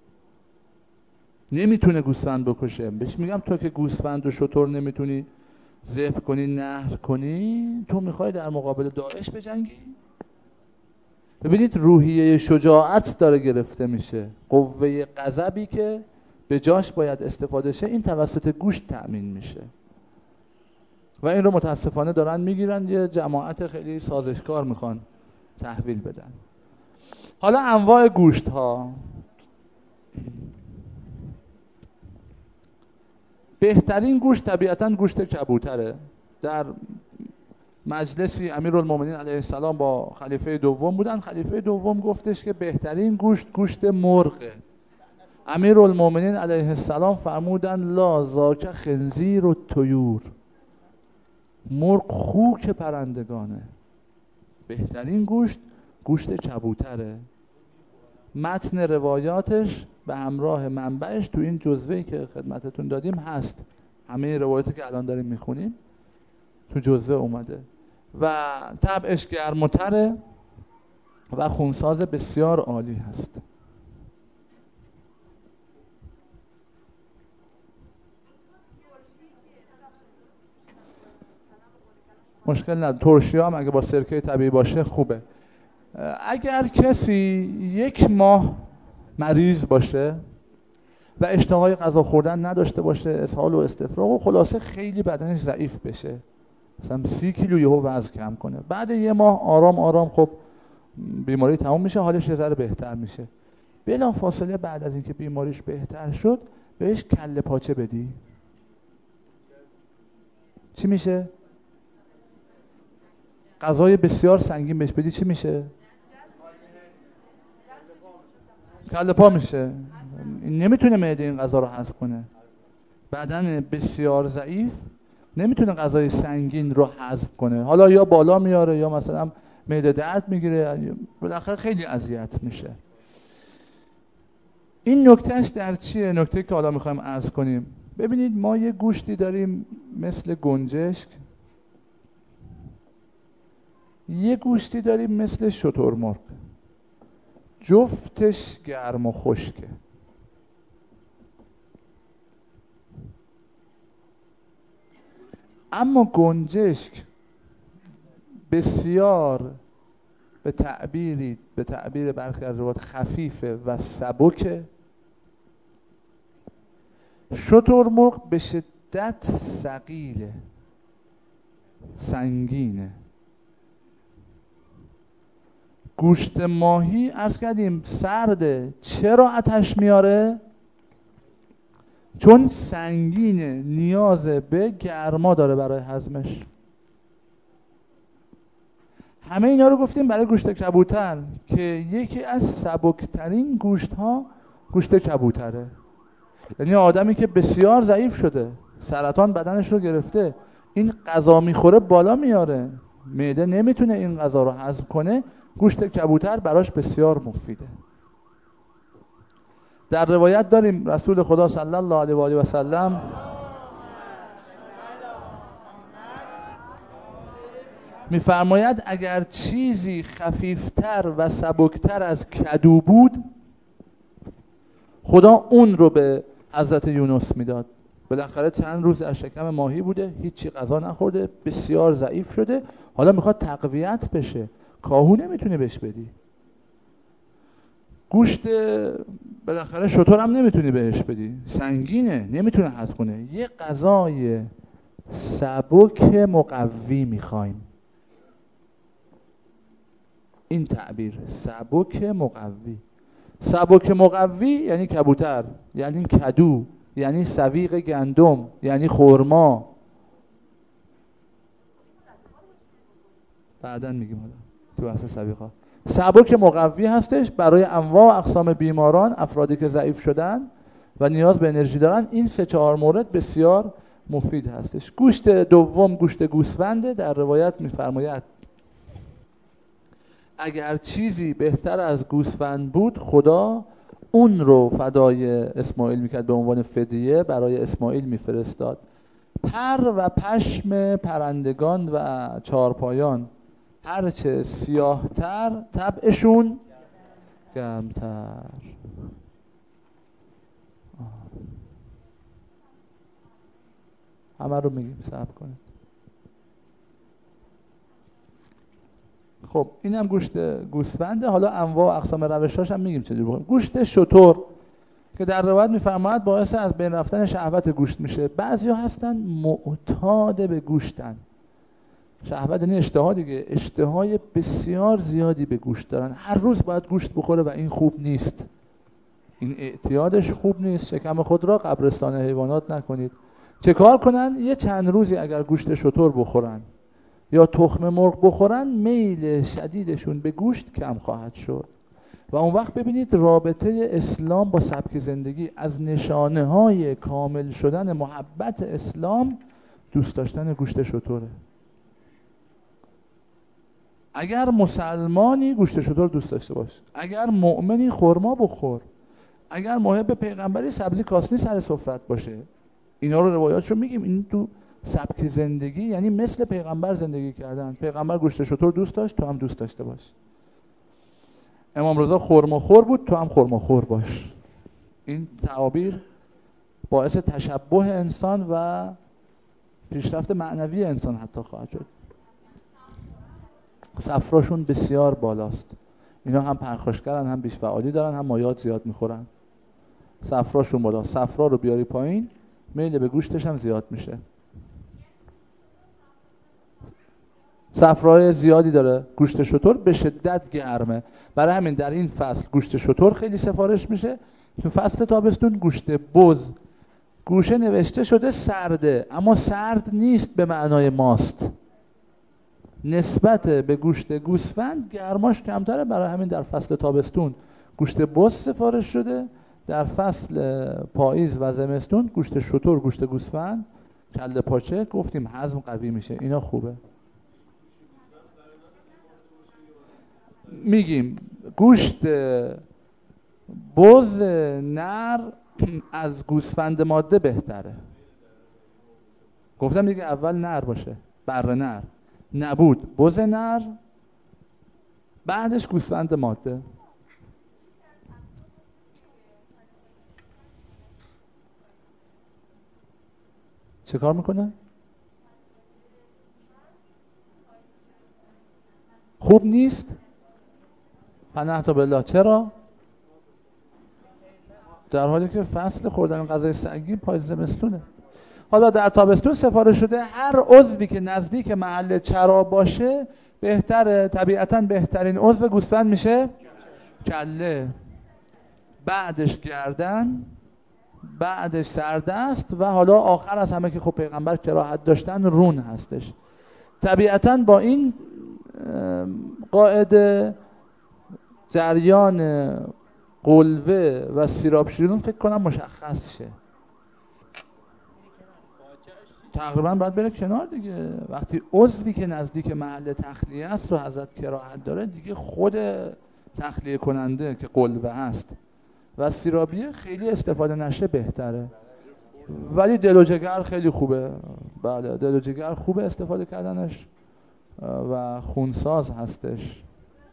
[SPEAKER 1] نمیتونه گوسفند بکشه. بهش میگم تو که گوسفند و شتر نمیتونی ذبح کنی، نحر کنی، تو میخوای در مقابل داعش بجنگی؟ ببینید روحیه شجاعت داره گرفته میشه. قوه غضبی که به جاش باید استفاده شه این توسط گوشت تأمین میشه و این رو متاسفانه دارن میگیرن، یه جماعت خیلی سازشکار میخوان تحویل بدن. حالا انواع گوشت ها. بهترین گوشت طبیعتاً گوشت کبوتره. در مجلسی امیرالمومنین علیه السلام با خلیفه دوم بودن، خلیفه دوم گفتش که بهترین گوشت مرغه. امیرالمومنین علیه السلام فرمودن لا ذاک خنزیر و طیور، مرغ خوک پرندگانه، بهترین گوشت کبوتره. متن روایاتش به همراه منبعش تو این جزوه‌ای که خدمتتون دادیم هست. همه روایاتی که الان داریم میخونیم تو جزوه اومده و طبعش گرم‌تره و خونساز بسیار عالی هست. مشکل نداره، ترشی هم اگه با سرکه طبیعی باشه خوبه. اگر کسی 1 ماه مریض باشه و اشتهای غذا خوردن نداشته باشه، اسهال و استفراغ و خلاصه خیلی بدنش ضعیف بشه، مثلا 30 کیلو یهو وزن کم کنه، بعد 1 ماه آرام آرام خب بیماری تموم میشه، حالش یه ذره بهتر میشه. بلا فاصله بعد از اینکه بیماریش بهتر شد بهش کله پاچه بدی، چی میشه؟ غذای بسیار سنگین بهش بدی چی میشه؟ کله پا میشه. نمیتونه معده این غذا رو هضم کنه. بدن بسیار ضعیف نمیتونه غذای سنگین رو هضم کنه، حالا یا بالا میاره یا مثلا معده درد میگیره، بالاخره خیلی اذیت میشه. این نکتهش در چیه؟ نکته که حالا میخوایم عرض کنیم. ببینید ما یه گوشتی داریم مثل گنجشک، یه گوشتی داریم مثل شترمرغ، جفتش گرم و خشکه. اما گنجشک بسیار به تعبیر برخی از روایات خفیفه و سبکه. شترمرغ به شدت ثقیله، سنگینه. گوشت ماهی عرض کردیم سرده. چرا آتش میاره؟ چون سنگینه، نیاز به گرما داره برای هضمش. همه اینا رو گفتیم برای گوشت کبوتر که یکی از سبکترین گوشت ها گوشت کبوتره. یعنی آدمی که بسیار ضعیف شده، سرطان بدنش رو گرفته، این غذا میخوره بالا میاره، معده نمیتونه این غذا رو هضم کنه، گوشت کبوتر براش بسیار مفیده. در روایت داریم رسول خدا صلی الله علیه و آله و سلم میفرماید اگر چیزی خفیفتر و سبکتر از کدو بود خدا اون رو به حضرت یونس میداد. بالاخره چند روز در شکم ماهی بوده، هیچی غذا نخورده، بسیار ضعیف شده، حالا میخواد تقویت بشه، کاهو نمیتونه بهش بدی، گوشت بالاخره شتر هم نمیتونی بهش بدی، سنگینه، نمیتونه هضم کنه، یه غذای سبک مقوی میخوایم. این تعبیر سبک مقوی، سبک مقوی یعنی کبوتر، یعنی کدو، یعنی سویق گندم، یعنی خرما. بعداً میگیم حالا تو بحث سویق‌ها. سبک مقوی هستش برای انواع و اقسام بیماران، افرادی که ضعیف شدن و نیاز به انرژی دارن. این 3-4 مورد بسیار مفید هستش. گوشت دوم گوشت گوسفنده. در روایت میفرماید اگر چیزی بهتر از گوسفند بود خدا اون رو فدای اسماعیل میکرد، به عنوان فدیه برای اسماعیل میفرستاد. پر و پشم پرندگان و چارپایان هرچه سیاهتر طبعشون گرمتر. همه رو میگیم، صبر کنید. خب اینم گوشت گوسفنده. حالا انواع و اقسام روشاش هم میگیم چجوری بخوریم. گوشت شتر که در روایت میفرماید باعث از بین رفتن شهوت گوشت میشه. بعضیا هستن معتاد به گوشتن. شهوت یعنی اشتها دیگه، اشتهای بسیار زیادی به گوشت دارن، هر روز باید گوشت بخوره و این خوب نیست. این اعتیادش خوب نیست. شکم خود را قبرستان حیوانات نکنید. چه کار کنن؟ یه چند روزی اگر گوشت شتر بخورن یا تخم مرغ بخورن، میل شدیدشون به گوشت کم خواهد شد و اون وقت ببینید رابطه اسلام با سبک زندگی، از نشانه های کامل شدن محبت اسلام دوست داشتن گوشت شتره. اگر مسلمانی گوشت شتر دوست داشته باش، اگر مؤمنی خرما بخور، اگر محب پیغمبری سبزی کاسنی سر سفرت باشه. اینا رو روایاتشو میگیم. این تو سبک زندگی یعنی مثل پیغمبر زندگی کردن. پیغمبر گوشت شتر دوست داشت، تو هم دوست داشته باش. امام رضا خرماخور بود، تو هم خرماخور باش. این تعابیر باعث تشبه انسان و پیشرفت معنوی انسان حتی خواهد شد. صفراشون بسیار بالاست. اینا هم پرخاشگرن، هم بیش فعالی دارن، هم مایات زیاد میخورن. صفراشون بالا. صفرا رو بیاری پایین، میل به گوشتش هم زیاد میشه. صفرای زیادی داره. گوشت شتر به شدت گرمه، برای همین در این فصل گوشت شتر خیلی سفارش میشه. تو فصل تابستون گوشت بز. گوشه نوشته شده سرده، اما سرد نیست به معنای ماست. نسبت به گوشت گوسفند گرماش کمتره، برای همین در فصل تابستون گوشت بز سفارش شده. در فصل پاییز و زمستون گوشت شتر، گوشت گوسفند، کله پاچه گفتیم هضم قوی میشه. اینا خوبه. میگیم گوشت بز نر از گوسفند ماده بهتره. گفتم دیگه اول نر باشه، بره نر نبود بز نر، بعدش گوسفند ماده. چه کار میکنه؟ خوب نیست؟ پناه تا بالله. چرا؟ در حالی که فصل خوردن غذای سنگین پاییز زمستونه. حالا در تابستون سفارش شده هر عضوی که نزدیک محل چرا باشه بهتره. طبیعتاً بهترین عضو گوسفند میشه کله، بعدش گردن، بعدش سردست و حالا آخر از همه که خب پیغمبر کراهت داشتن رون هستش. طبیعتاً با این قاعده جریان قلوه و سیراب شیرین فکر کنم مشخص شه. تقریبا باید بره کنار دیگه. وقتی عضوی که نزدیک محل تخلیه است رو حضرت کراهت داره، دیگه خود تخلیه کننده که قلوه هست و سیرابیه خیلی استفاده نشه بهتره. ولی دل و جگر خیلی خوبه. بله دل و جگر خوبه استفاده کردنش و خونساز هستش.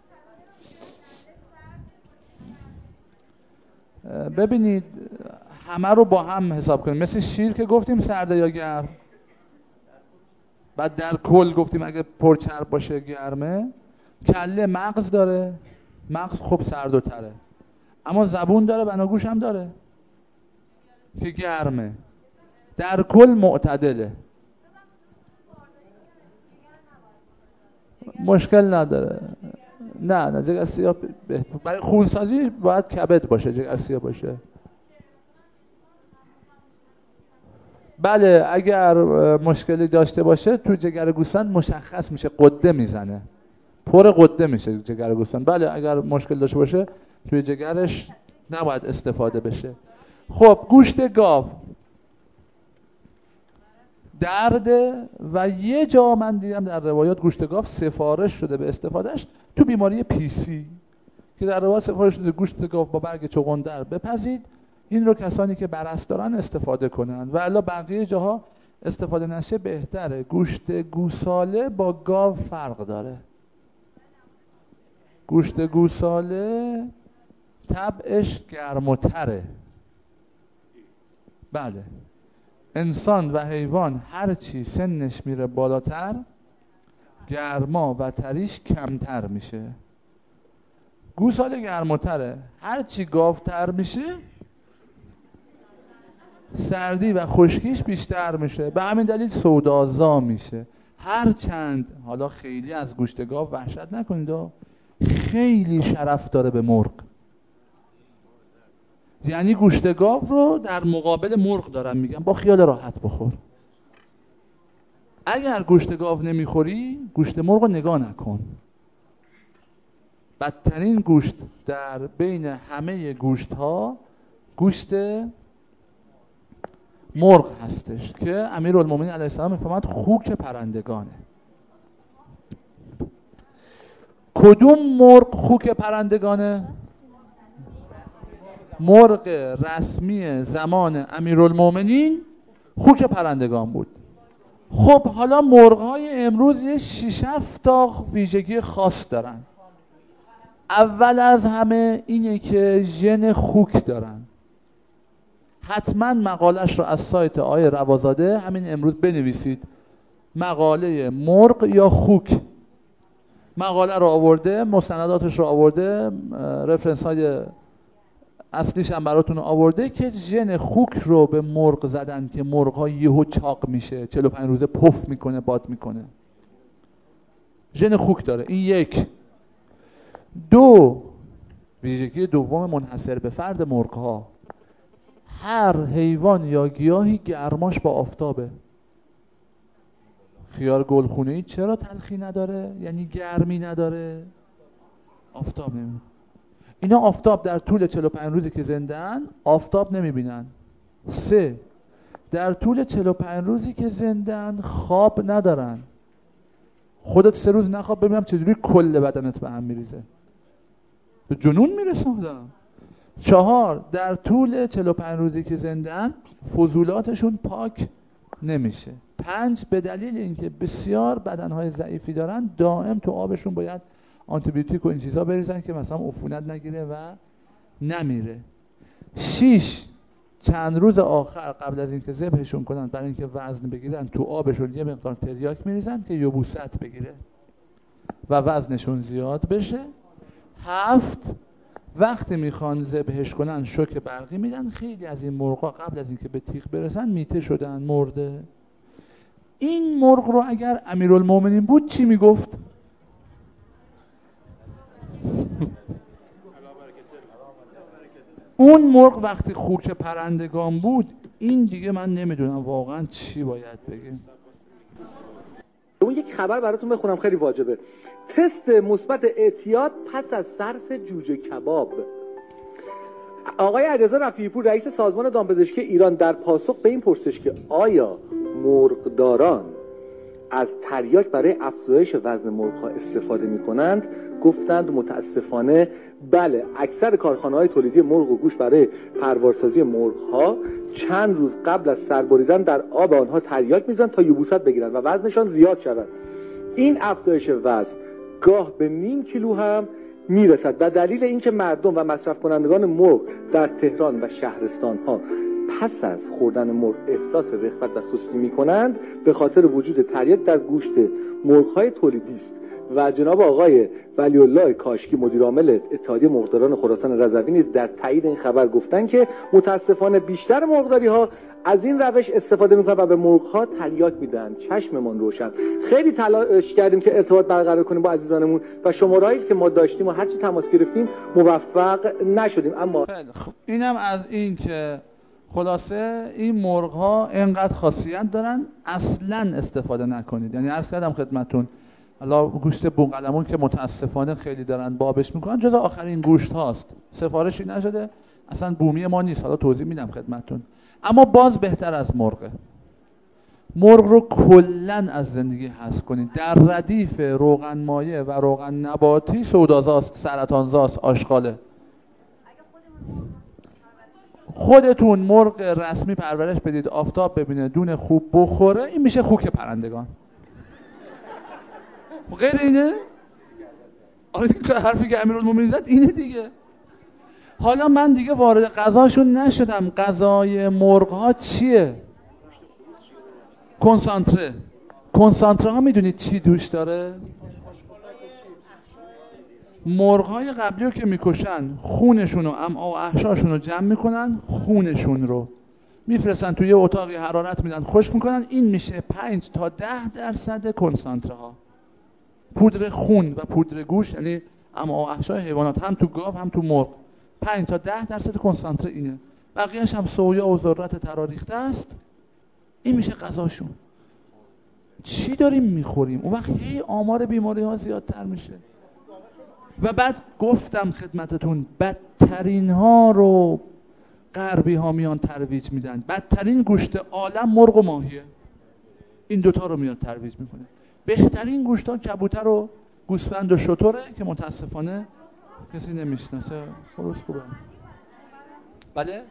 [SPEAKER 1] ببینید همه رو با هم حساب کنیم. مثل شیر که گفتیم سرده یا گرم، بعد در کل گفتیم اگه پرچرب باشه گرمه. کله مغز داره، مغز خب سرد و تره، اما زبون داره، بناگوش هم داره که گرمه. در کل معتدله، مشکل نداره. نه جگر سیاه برای خونسازی باید کبد باشه، جگر سیاه باشه. بله اگر مشکلی داشته باشه تو جگر گوسفند مشخص میشه، قده میزنه، پر قده میشه جگر گوسفند. بله اگر مشکل داشته باشه توی جگرش نباید استفاده بشه. خب گوشت گاو. درده و یه جا من دیدم در روایات گوشت گاو سفارش شده به استفادهش تو بیماری پیسی که در روایات سفارش شده گوشت گاو با برگ چغندر بپزید، این رو کسانی که برص دارن استفاده کنن و الا بقیه جاها استفاده نشه بهتره. گوشت گوساله با گاو فرق داره. گوشت گوساله طبعش گرم و تره. بله، انسان و حیوان هر چی سنش میره بالاتر گرما و تریش کمتر میشه. گوساله گرم و تره، هر چی گاوتر میشه سردی و خشکیش بیشتر میشه، به همین دلیل سودازا میشه. هر چند حالا خیلی از گوشت گاو وحشت نکنید، خیلی شرف داره به مرغ. یعنی گوشت گاو رو در مقابل مرغ دارم میگم، با خیال راحت بخور. اگر گوشت گاو نمیخوری گوشت مرغ رو نگاه نکن. بدترین گوشت در بین همه گوشت ها گوشت مرغ هستش که امیرالمومنین علیه السلام میفرماد خوک پرندگانه. کدوم مرغ خوک پرندگانه؟ مرغ رسمی زمان امیرالمومنین خوک پرندگان بود. خب حالا مرغ‌های امروز یه 6-7 تا ویژگی خاص دارن. اول از همه اینه که ژن خوک دارن. حتما مقالش رو از سایت آقای روازاده همین امروز بنویسید، مقاله مرغ یا خوک. مقاله رو آورده، مستنداتش رو آورده، رفرنس های اصلیش هم براتون آورده که ژن خوک رو به مرغ زدن که مرغ ها یهو چاق میشه، 45 روزه پف میکنه، باد میکنه. ژن خوک داره. این یک. دو، ویژگی دوم منحصر به فرد مرغ ها، هر حیوان یا گیاهی گرماش با آفتابه. خیار گلخونه‌ای چرا تلخی نداره؟ یعنی گرمی نداره، آفتاب نمیبینن. اینا آفتاب در طول 45 روزی که زنده‌اند آفتاب نمیبینن. 3، در طول 45 روزی که زنده‌اند خواب ندارن. خودت 3 روز نخواب ببینم چجوری کل بدنت به هم میریزه، به جنون میرسه آدم. 4، در طول 45 روزی که زنده‌اند فضولاتشون پاک نمیشه. 5، به دلیل اینکه بسیار بدنهای ضعیفی دارن دائم تو آبشون باید آنتی بیوتیک و این چیزا بریزن که مثلا عفونت نگیره و نمیره. 6، چند روز آخر قبل از اینکه ذبحشون کنن برای اینکه وزن بگیرن تو آبشون یه مقدار تریاک میریزن که یبوست بگیره و وزنشون زیاد بشه. 7، وقتی میخوان ذبحش کنن شوک برقی میدن. خیلی از این مرغا قبل از اینکه به تیغ برسن میته شدن، مرده. این مرغ رو اگر امیرالمومنین بود چی میگفت؟ اون مرغ وقتی خوک پرندگان بود، این دیگه من نمیدونم واقعا چی باید بگیم.
[SPEAKER 2] اون یک خبر براتون بخونم خیلی واجبه. تست مثبت اعتیاد پس از صرف جوجه کباب. آقای علیرضا رفیعی‌پور رئیس سازمان دامپزشکی ایران در پاسخ به این پرسش که آیا مرغداران از تریاک برای افزایش وزن مرغ‌ها استفاده می‌کنند، گفتند متاسفانه بله، اکثر کارخانه‌های تولیدی مرغ و گوشت برای پروارسازی مرغ‌ها چند روز قبل از سربریدن در آب آنها تریاک می‌ریزند تا یبوست بگیرند و وزنشان زیاد شود. این افزایش وزن گاه به نیم کیلو هم میرسد و دلیل اینکه مردم و مصرف کنندگان مرغ در تهران و شهرستان‌ها پس از خوردن مرغ احساس رغبت و سستی می‌کنند به خاطر وجود تریاک در گوشت مرغ‌های تولیدی است. و جناب آقای ولی‌الله کاشکی مدیر عامل اتحادیه مرغداران خراسان رضوی نیز در تایید این خبر گفتند که متاسفانه بیشتر مرغداری‌ها از این روش استفاده می‌کنند و به مرغ‌ها تریاک میدن. چشممون روشن. خیلی تلاش کردیم که ارتباط برقرار کنیم با عزیزانمون و شماره‌ای که ما داشتیم و هر چی تماس گرفتیم موفق نشدیم. اما
[SPEAKER 1] خب اینم از این که خلاصه این مرغ‌ها اینقدر خاصیت دارن اصلاً استفاده نکنید. یعنی عرض کردم خدمتتون حالا گوشت بوقلمون که متاسفانه خیلی دارن بابش میکنن جز آخرین گوشت هاست، سفارشی نشده، اصلا بومی ما نیست، حالا توضیح میدم خدمتتون، اما باز بهتر از مرغه. مرغ رو کلن از زندگی حذف کنید. در ردیف روغن مایع و روغن نباتی سودازاست، سرطانزاست، آشغاله. خودتون مرغ رسمی پرورش بدید، آفتاب ببینه، دونه خوب بخوره، این میشه خوک پرندگان. غیر اینه؟ آره دیگه، حرفی که امیرالمومنین زد اینه دیگه. حالا من دیگه وارد غذاشون نشدم. غذای مرغ ها چیه؟ کنسانتره. کنسانتره ها میدونید چی دوش داره؟ مرغ های قبلی رو که میکشن خونشون و امعا و احشاشون رو جمع میکنن، خونشون رو میفرستن توی یه اتاقی، حرارت میدن، خشک میکنن، این میشه 5 تا 10% کنسانتره ها. پودر خون و پودر گوشت، یعنی امعا و احشای حیوانات، هم تو گاو هم تو مرغ، 5 تا 10% کنسانتره اینه. بقیه‌اش هم سویا و ذرت تراریخته است. این میشه غذاشون. چی داریم میخوریم؟ اون وقت هی آمار بیماری ها زیادتر میشه. و بعد گفتم خدمتتون بدترین ها رو غربی ها میان ترویج میدن. بدترین گوشت عالم مرغ و ماهیه. این دوتا رو میاد ترویج میکنه. بهترین گوشت ها کبوتر و گوسفند و شتره که متاسفانه کسی نمیشناسه. خروس خوبه. بله؟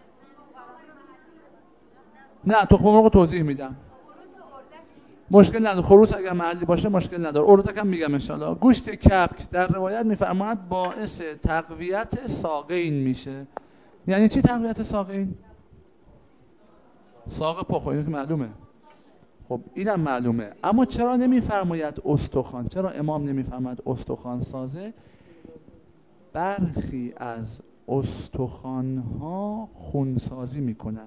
[SPEAKER 1] نه، تخم مرغ توضیح میدم. مشکل نداره. خروس اگر محلی باشه مشکل نداره. اردک هم میگم ان شاءالله. گوشت کبک در روایت میفرماید باعث تقویت ساقین میشه. یعنی چی تقویت ساقین؟ ساق پا، خب این که معلومه. خب اینم معلومه. اما چرا نمیفرماید استخوان؟ چرا امام نمیفرماید استخوان سازه؟ برخی از استخوان‌ها خونسازی میکنن.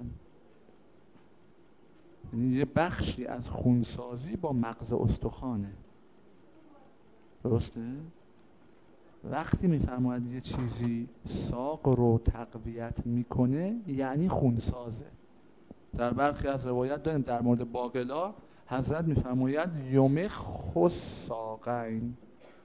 [SPEAKER 1] یعنی یه بخشی از خونسازی با مغز استخوانه. درسته؟ وقتی میفرماید یه چیزی ساق رو تقویت میکنه یعنی خونسازه. در برخی از روایت داریم در مورد باقلا حضرت میفرماید یمخ الساقین.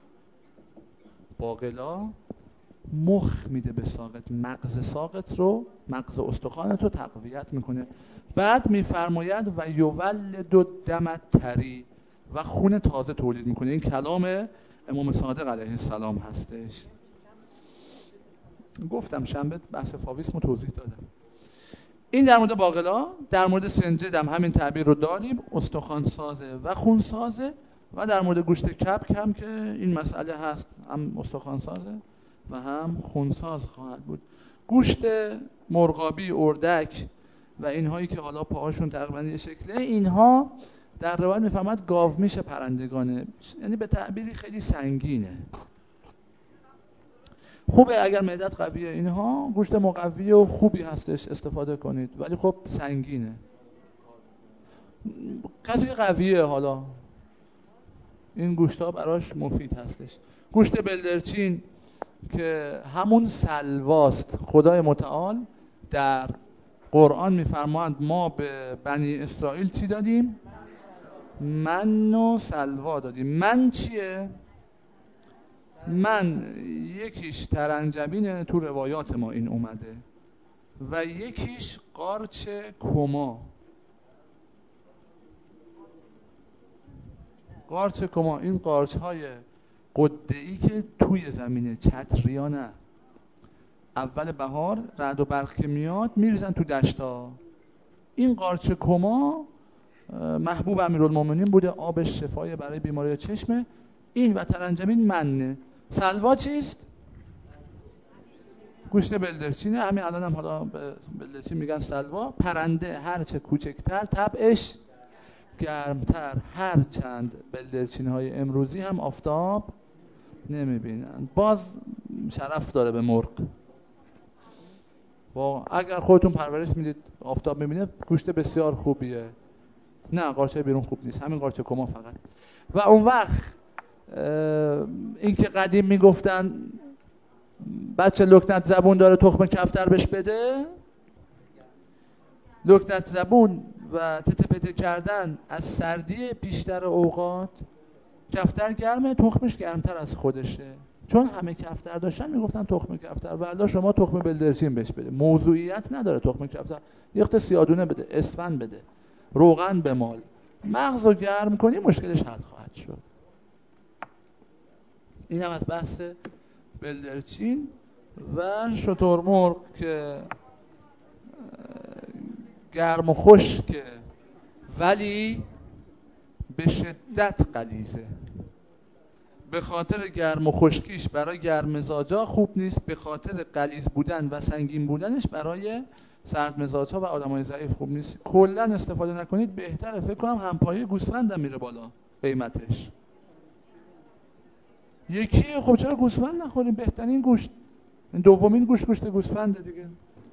[SPEAKER 1] باقلا مخ میده به ساقت، مغز ساقت رو، مغز استخوانت رو تقویت میکنه. بعد میفرماید و یولد الدم الطری، و خون تازه تولید میکنه. این کلام امام صادق علیه السلام هستش. گفتم شنبه بحث فاویسمو توضیح دادم. این در مورد باقلا. در مورد سنجد هم همین تعبیر رو داریم، استخوان سازه و خون سازه. و در مورد گوشت کبک هم که این مسئله هست، هم استخوان سازه و هم خونساز خواهد بود. گوشت مرغابی، اردک و اینهایی که حالا پاهاشون تقریبا یه شکله، اینها در روایت میفهمد گاومیش پرندگانه، یعنی به تعبیری خیلی سنگینه. خوبه اگر معدت قویه، اینها گوشت مقوی و خوبی هستش، استفاده کنید، ولی خب سنگینه. کسی قویه حالا این گوشت‌ها براش مفید هستش. گوشت بلدرچین که همون سلواست، خدای متعال در قرآن میفرماند ما به بنی اسرائیل چی دادیم؟ من و سلوا دادیم. من چیه؟ من یکیش ترنجبینه، تو روایات ما این اومده، و یکیش قارچ کما. قارچ کما، این قارچ های قده‌ای که توی زمینه، چتریا نه، اول بهار رعد و برق که میاد میریزن تو دشتا. این قارچ کما محبوب امیرالمومنین بوده، آبش شفای برای بیماری چشمه. این و ترنجبین منه. سلوا چیست؟ گوشت بلدرچینه. همین الان هم حالا به بلدرچین میگن سلوا. پرنده هرچه کوچکتر طبعش گرمتر، هر چند بلدرچین های امروزی هم آفتاب نمیبینن، باز شرف داره به مرغ. اگر خودتون پرورش میدید آفتاب میبینه، گوشت بسیار خوبیه. نه، قارچه بیرون خوب نیست، همین قارچه کما فقط. و اون وقت این که قدیم میگفتن بچه لکنت زبون داره تخم کفتر بهش بده، لکنت زبون و تته پته کردن از سردی پیشتر اوقات، کفتر گرمه، تخمش گرمتر از خودشه. چون همه کفتر داشتن میگفتن تخم کفتر، والله شما تخم بلدرچین بهش بده، موضوعیت نداره. تخم کفتر یه خط سیادونه بده، اسفند بده، روغن بمال، مغز رو گرم کنی مشکلش حل خواهد شد. این هم از بحث بلدرچین. و شترمرغ که گرم و خشکه ولی به شدت غلیظه. به خاطر گرم و خشکیش برای گرم مزاجا خوب نیست، به خاطر غلیظ بودن و سنگین بودنش برای سرد مزاجا و آدمای ضعیف خوب نیست. کلا استفاده نکنید بهتره. فکر کنم همپایه گوسفند هم میره بالا قیمتش. یکیه، خب چرا گوسفند نخوریم؟ بهترین گوشت، دومین گوشت گوسفنده دیگه.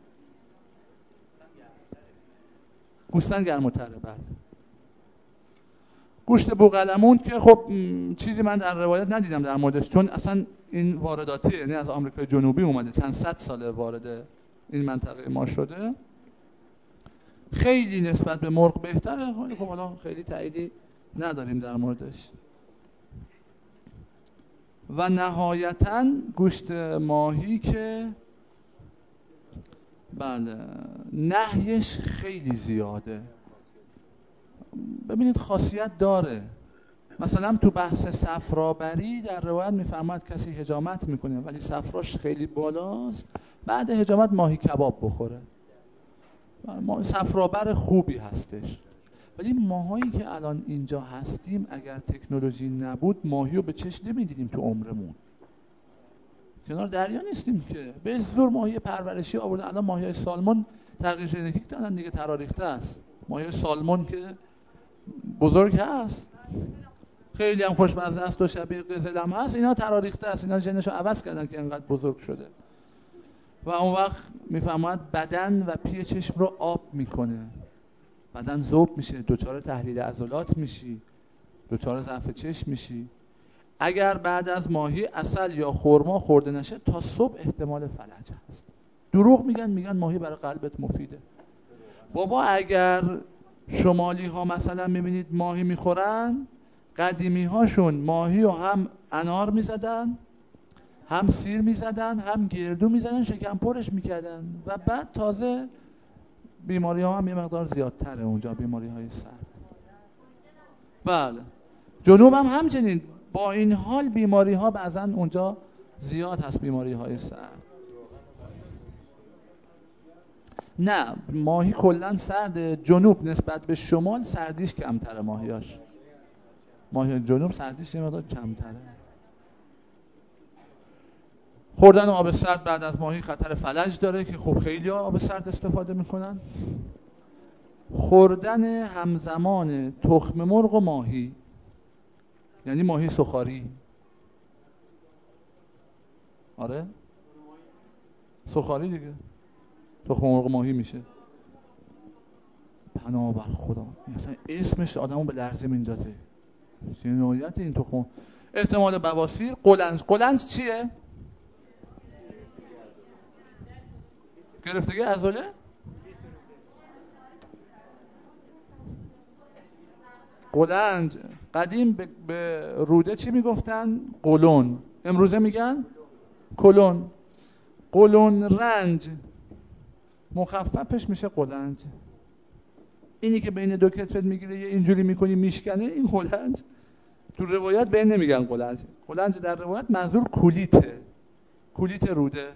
[SPEAKER 1] گوسفند گرم‌تره. بعد گوشت بوقلمون که خب چیزی من در روایت ندیدم در موردش، چون اصلا این وارداتیه، یعنی از آمریکای جنوبی اومده، چند صد ساله وارد این منطقه ما شده. خیلی نسبت به مرغ بهتره، ولی خب حالا خیلی تأییدی نداریم در موردش. و نهایتاً گوشت ماهی که بله نهیش خیلی زیاده. ببینید خاصیت داره. مثلا تو بحث صفرابری در روایت میفرماد کسی حجامت میکنه ولی صفراش خیلی بالاست، بعد حجامت ماهی کباب بخوره. صفرابر خوبی هستش. ولی ماهایی که الان اینجا هستیم اگر تکنولوژی نبود ماهی رو به چشم نمیدیدیم تو عمرمون. کنار دریا نیستیم که به زور ماهی پرورشی آوردن. الان ماهی سالمون تغییر ژنتیک دادن دیگه، تراریخته است. ماهی سالمون که بزرگ هست، خیلی هم خوشمزه است و شبیه قزل هم هست، اینا تراریخته است، اینا ژنشو عوض کردن که اینقدر بزرگ شده. و اون وقت میفهمد بدن و پی چشم رو آب میکنه، بدن ذوب میشه، دچار تحلیل عضلات میشی، دچار ضعف چشم میشی. اگر بعد از ماهی عسل یا خرما خورده نشه تا صبح احتمال فلج هست. دروغ میگن ماهی برای قلبت مفیده. بابا اگر شمالی ها مثلا میبینید ماهی میخورن، قدیمی هاشون ماهی رو هم انار میزدن، هم سیر میزدن، هم گردو میزدن، شکم پرش میکردن و بعد تازه بیماری ها هم یه مقدار زیادتره اونجا، بیماری های سرد. بله جنوب هم همچنین. با این حال بیماری ها بعضا اونجا زیاد هست، بیماری های سرد. نه ماهی کلن سرد. جنوب نسبت به شمال سردیش کمتره. ماهیاش ماهی جنوب سردیش یه مقدار کمتره. خوردن آب سرد بعد از ماهی خطر فلج داره که خب خیلی آب سرد استفاده میکنن. خوردن همزمان تخم مرغ و ماهی، یعنی ماهی سخاری. آره سخاری دیگه، تخم مرغ ماهی میشه. پناه بر خدا، مثلا اسمش آدمو به لرزه میندازه. جنایت این تخم. احتمال بواسیر. قلنج چیه؟ گرفتگی عضله؟ قلنج قدیم به روده چی میگفتن؟ قولون. امروزه میگن کلون. قولون رنج مخففش میشه قلنج. اینی که بین دو کتفت میگیره یه اینجوری میکنی میشکنه، این قلنج. تو روایت به این نمیگن قلنج. قلنج در روایت منظور کولیته، کولیت روده،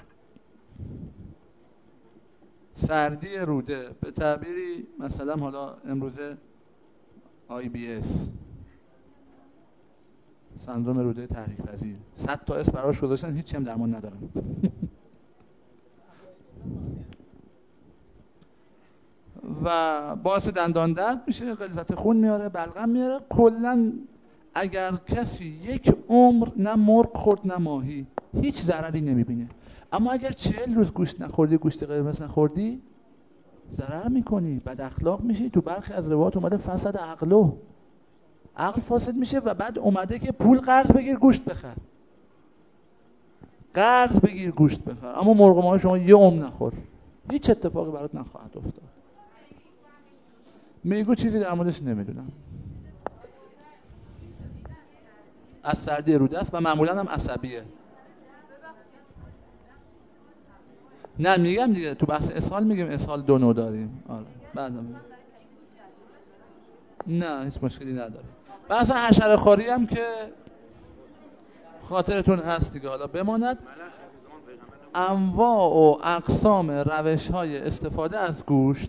[SPEAKER 1] سردی روده. به تعبیری مثلا حالا امروزه IBS، سندروم روده تحریک پذیر، 100 تا اسم براش گذاشتن، هیچ هم درمان ندارن. و باعث دندان درد میشه، غلظت خون میاره، بلغم میاره. کلا اگر کسی یک عمر نه مرغ خورد نه ماهی هیچ ضرری نمیبینه. اما اگر 40 روز گوشت نخوردی، گوشت قرمز نخوردی، ضرر میکنی، بد اخلاق میشی. تو برخی از روایات اومده فسد عقل فاسد میشه و بعد اومده که پول قرض بگیر گوشت بخر. قرض بگیر گوشت بخر، اما مرغ ماهی شما یه عمر نخور، هیچ اتفاقی برات نخواهد افتاد. میگو چیزی در موردش نمیدونم. از سردی روده است و معمولا هم عصبیه. نه میگم دیگه تو بحث اسهال میگیم اسهال دو نوع داریم. آره بعدم نه هیچ مشکلی نداره. بحث حشره خواری هم که خاطرتون هست دیگه، حالا بماند. انواع و اقسام روش‌های استفاده از گوشت،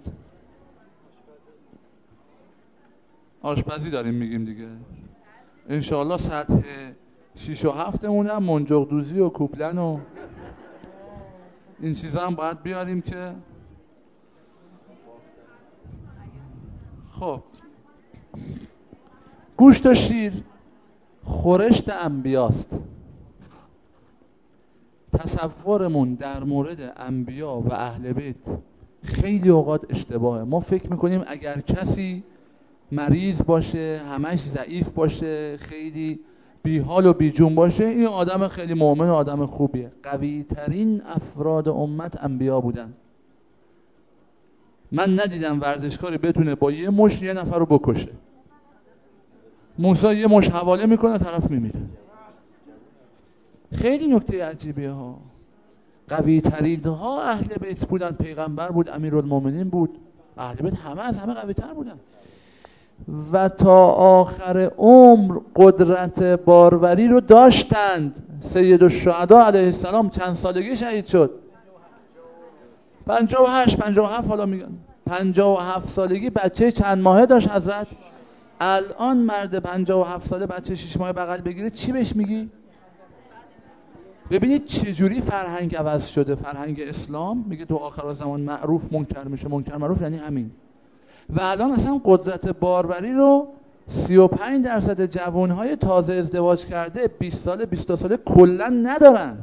[SPEAKER 1] آشپزی داریم میگیم دیگه، انشاءالله سطح 6 و 7 مونم منجق دوزی و کوپلن و این چیزا هم باید بیاریم که خب گوشت و شیر خورشت انبیاست. تصورمون در مورد انبیا و اهل بیت خیلی اوقات اشتباهه. ما فکر میکنیم اگر کسی مریض باشه، همش ضعیف باشه، خیلی بیحال و بیجون باشه، این آدم خیلی مؤمن و آدم خوبیه. قوی ترین افراد امت انبیا بودن. من ندیدم ورزشکاری بتونه با یه مش یه نفر رو بکشه. موسی یه مش حواله میکنه طرف میمیره. خیلی نکته عجیبیه ها. قوی ترین ها اهل بیت بودن، پیغمبر بود، امیرالمومنین بود، اهل بیت همه از همه قوی تر بودن و تا آخر عمر قدرت باروری رو داشتند. سید الشهدا علیه السلام چند سالگی شهید شد؟ 58 57 حالا میگن 57 سالگی بچه چند ماهه داشت حضرت. الان مرد 57 ساله بچه 6 ماهه بغل بگیره چی بهش میگی؟ ببینید چجوری فرهنگ عوض شده. فرهنگ اسلام میگه تو آخر زمان معروف منکر میشه، منکر معروف یعنی همین. و الان اصلا قدرت باروری رو 35% جوانهای تازه ازدواج کرده 20 ساله 22 ساله کلا ندارن.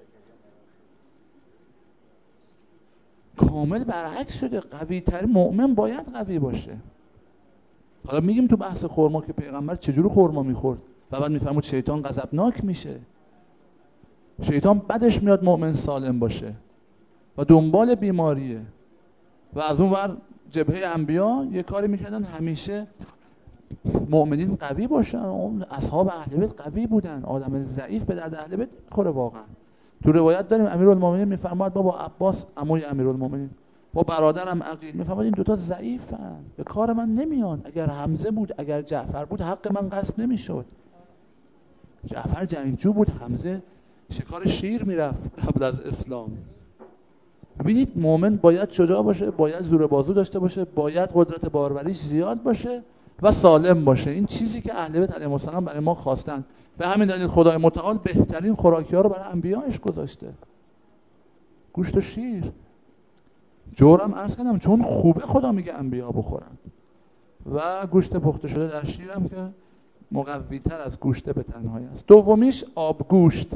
[SPEAKER 1] کامل برعکس شده. قوی تر مؤمن باید قوی باشه. حالا میگیم تو بحث خرما که پیغمبر چجوری خرما میخورد و بعد میفرمود شیطان غضبناک میشه، شیطان بدش میاد مؤمن سالم باشه و دنبال بیماریه. و از اون ور جبهه انبیا یه کاری میکردن همیشه مؤمنین قوی باشن. اصحاب اهل بیت قوی بودن. آدم ضعیف به درد اهل بیت خوره. واقعا تو روایت داریم امیرالمومنین میفرماد بابا عباس عموی امیرالمومنین با برادرم عقیل میفرماد این دوتا ضعیفن، به کار من نمیان. اگر حمزه بود، اگر جعفر بود حق من غصب نمیشد. جعفر جنگجو بود، حمزه شکار شیر میرفت قبل از اسلام. ببینید مؤمن باید شجاع باشه، باید زور بازو داشته باشه، باید قدرت باروریش زیاد باشه و سالم باشه. این چیزی که اهل بیت علیهم السلام برای ما خواستن. به همین دلیل خدای متعال بهترین خوراکی‌ها رو برای انبیاءش گذاشته. گوشت و شیر. جورم عرض کردم چون خوبه خدا میگه انبیا بخورن. و گوشت پخته شده در شیرم که مقوی‌تر از گوشت به تنهایی است. دومیش آبگوشت.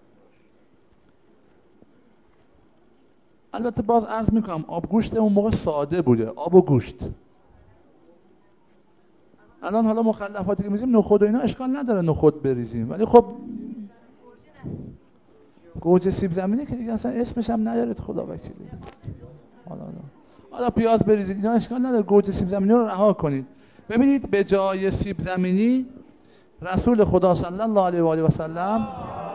[SPEAKER 1] البته باز عرض میکنم آبگوشت اون موقع ساده بوده، آب و گوشت. الان حالا مخلفاتی که میزیم نخود و اینا اشکال نداره نخود بریزیم، ولی خب گوجه سیب زمینی که دیگه اصلا اسمش هم نداره خدا وکیلی. حالا پیاز بریزید اینا اشکال نداره، گوجه سیب زمینی رو رها کنید. ببینید به جای سیب زمینی رسول خدا صلی الله علیه و آله و سلم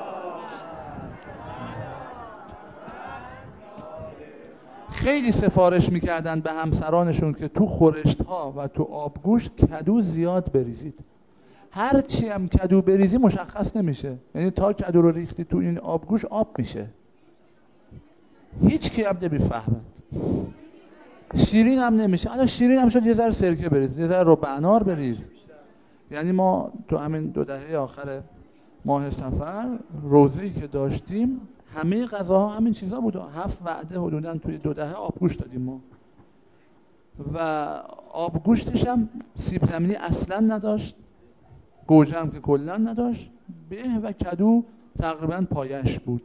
[SPEAKER 1] خیلی سفارش میکردن به همسرانشون که تو خورشت ها و تو آبگوشت کدو زیاد بریزید. هر چی هم کدو بریزی مشخص نمیشه، یعنی تا کدو رو ریختی تو این آبگوشت آب میشه، هیچ کی هم نمیفهمه. شیرین هم نمیشه. حالا شیرین هم شد یه ذره سرکه بریز، یه ذره رب انار بریز. یعنی ما تو همین 2 دهه آخر ماه صفر روزه‌ای که داشتیم همه غذاها همین چیزا بود. 7 وعده حدوداً توی 2 دهه آبگوشت دادیم ما. و آبگوشتش هم سیب زمینی اصلا نداشت، گوجه هم که کلا نداشت، به و کدو تقریبا پایش بود.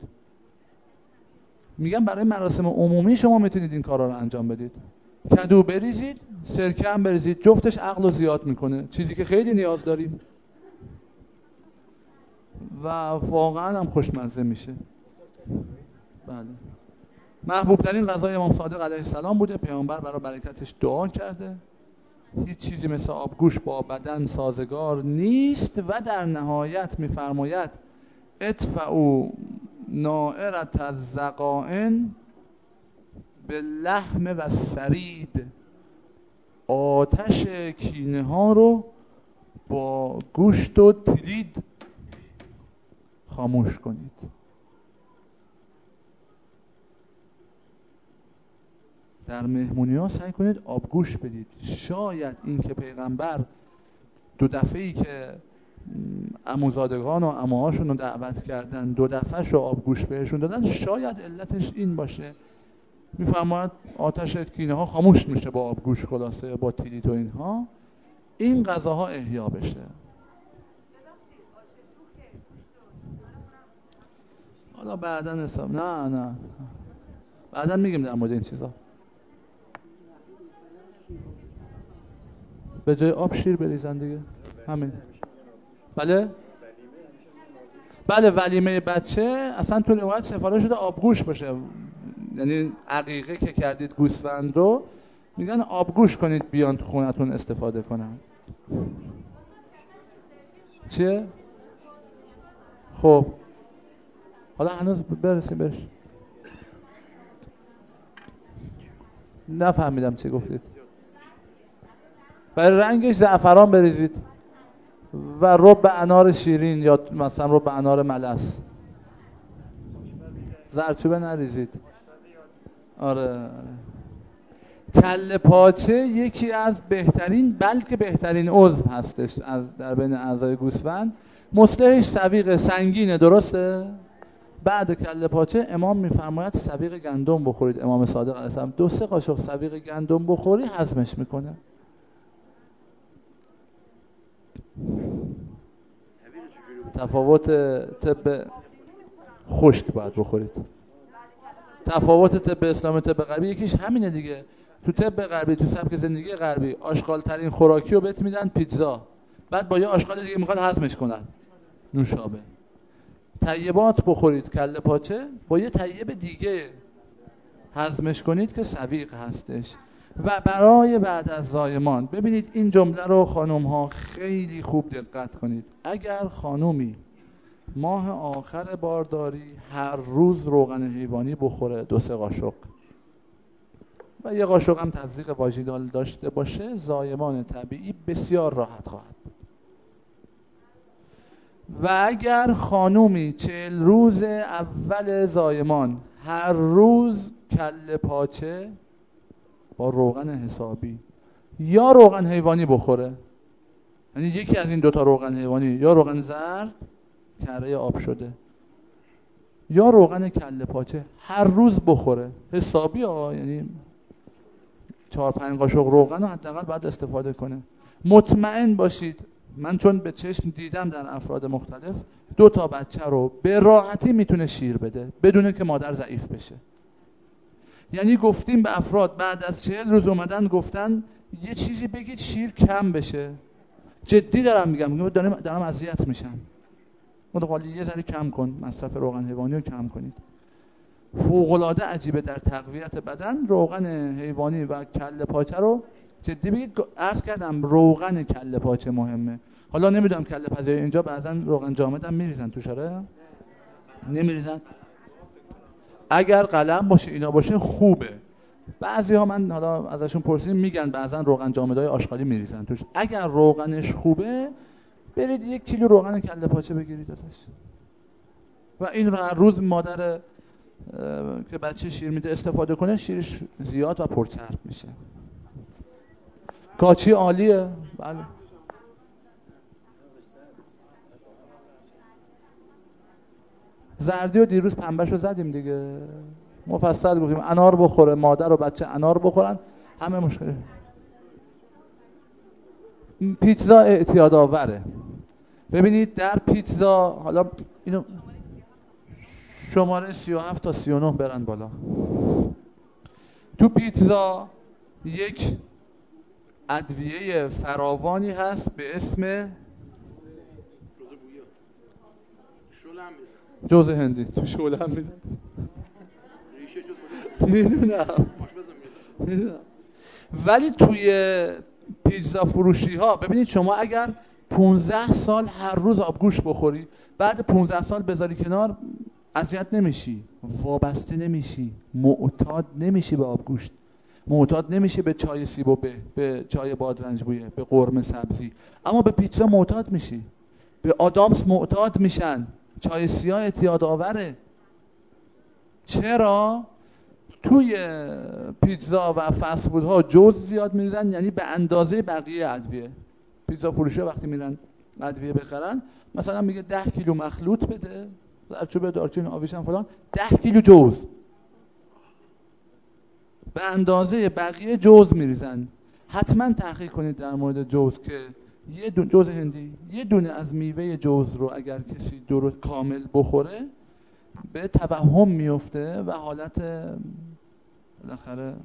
[SPEAKER 1] میگم برای مراسم عمومی شما میتونید این کارا رو انجام بدید. کدو بریزید، سرکه هم بریزید، جفتش عقل رو زیاد میکنه، چیزی که خیلی نیاز داریم و واقعا هم خوشمزه میشه. بله. محبوب ترین غذای امام صادق علیه السلام بوده. پیامبر برای برکتش دعا کرده. هیچ چیزی مثل آبگوشت با بدن سازگار نیست و در نهایت میفرماید ادفعوا نائرة الزقائن باللحم و الثرید. آتش کینه ها رو با گوشت و تلید خاموش کنید. در مهمونی ها سعی کنید آبگوش بدید. شاید این که پیغمبر 2 دفعه‌ای که عموزادگان و عموهاشون رو دعوت کردن 2 دفعه‌شو آبگوش بهشون دادن، شاید علتش این باشه. میفرماید آتش کینه ها خاموش میشه با آبگوش، خلاصه با تیلیت و اینها، این غذاها احیا بشه. حالا بعداً نه بعداً میگیم در مورد این چیزا. به جای آب شیر بریزن دیگه، همین. بله ولیمه بچه اصلا تو روایت سفارش شده آبگوش باشه، یعنی عقیقه که کردید گوسفند رو میگن آبگوش کنید بیان تو خونتون استفاده کنن. چیه؟ خب حالا هنوز برسیم بهش. نفهمیدم چی گفتید. برای رنگش زعفران بریزید و رب انار شیرین یا مثلا رب انار ملس. زردچوبه نریزید. آره. کله پاچه یکی از بهترین بلکه بهترین عضو هستش در بین اعضای گوسفند. مصلحش سویق سنگینه، درسته؟ بعد کله پاچه امام میفرماید سویق گندم بخورید. امام صادق علیه السلام 2-3 قاشق سویق گندم بخوری هضمش میکنه. تفاوت طب خشک باید بخورید. تفاوت طب اسلامی طب غربی یکیش همینه دیگه. تو طب غربی، تو سبک زندگی غربی، آشغال ترین خوراکی رو بهت میدن پیتزا، بعد با یه آشغال دیگه میخواد هضمش کنن، نوشابه. طیبات بخورید، کله پاچه با یه طیب دیگه هضمش کنید که سویق هستش. و برای بعد از زایمان، ببینید این جمله رو خانم ها خیلی خوب دقت کنید. اگر خانومی ماه آخر بارداری هر روز روغن حیوانی بخوره 2-3 قاشق و 1 قاشق هم تزریق واژینال داشته باشه، زایمان طبیعی بسیار راحت خواهد بود. و اگر خانومی 40 روز اول زایمان هر روز کله پاچه با روغن حسابی یا روغن حیوانی بخوره، یعنی یکی از این 2 تا روغن حیوانی، یا روغن زرد کره آب شده یا روغن کله پاچه، هر روز بخوره حسابی یعنی 4-5 قاشق روغن رو حداقل باید استفاده کنه. مطمئن باشید، من چون به چشم دیدم در افراد مختلف، 2 تا بچه رو به راحتی میتونه شیر بده بدون که مادر ضعیف بشه. یعنی گفتیم به افراد بعد از 40 روز اومدن گفتن یه چیزی بگید شیر کم بشه. جدی دارم میگم دارم اذیت میشم. متقالی یه ذره کم کن، مصرف روغن حیوانی رو کم کنید. فوق‌العاده عجیبه در تقویت بدن روغن حیوانی و کله پاچه رو جدی بگید. عرض کردم روغن کله پاچه مهمه. حالا نمیدونم کله پاچه اینجا بعضن روغن جامد هم میریزن توش، آره؟ نمیریزن؟ اگر قلم باشه اینا باشه خوبه. بعضی ها من حالا ازشون پرسیدم میگن بعضن روغن جامدهای آشغالی میریزن توش. اگر روغنش خوبه برید 1 کیلو روغن کله پاچه بگیرید ازش و این رو هر روز مادر که بچه شیر میده استفاده کنه، شیرش زیاد و پرچرب میشه. کاچی عالیه. بله. زردی و دیروز پنبه‌شو زدیم دیگه، مفصل گفتیم انار بخوره، مادر و بچه انار بخورن همه مشکل. پیتزا اعتیاد آوره. ببینید در پیتزا، حالا اینو شماره 37 تا 39 برن بالا. تو پیتزا یک ادویه فراوانی هست به اسم جوز هندی. تو شعله هم میزن. میدونم. ولی توی پیتزا فروشی ها ببینید شما اگر 15 سال هر روز آبگوشت بخوری، بعد 15 سال بذاری کنار، اذیت نمیشی، وابسته نمیشی، معتاد نمیشی به آبگوشت. معتاد نمیشه به چای سیب و به چای بادرنج‌بویه، به قرمه سبزی، اما به پیتزا معتاد میشی. به آدامس معتاد میشن. چای سیاه اعتیاد آوره. چرا؟ توی پیتزا و فست فودها جوز زیاد میریزن، یعنی به اندازه بقیه ادویه. پیتزا فروشا وقتی میرن ادویه بخرن مثلا میگه 10 کیلو مخلوط بده، زردچوبه، دارچین، آویشن فلان، 10 کیلو جوز. به اندازه بقیه جوز میریزن. حتما تحقیق کنید در مورد جوز که جوز هندی، یه دونه از میوه جوز رو اگر کسی درست کامل بخوره به توهم میفته و حالت بالاخره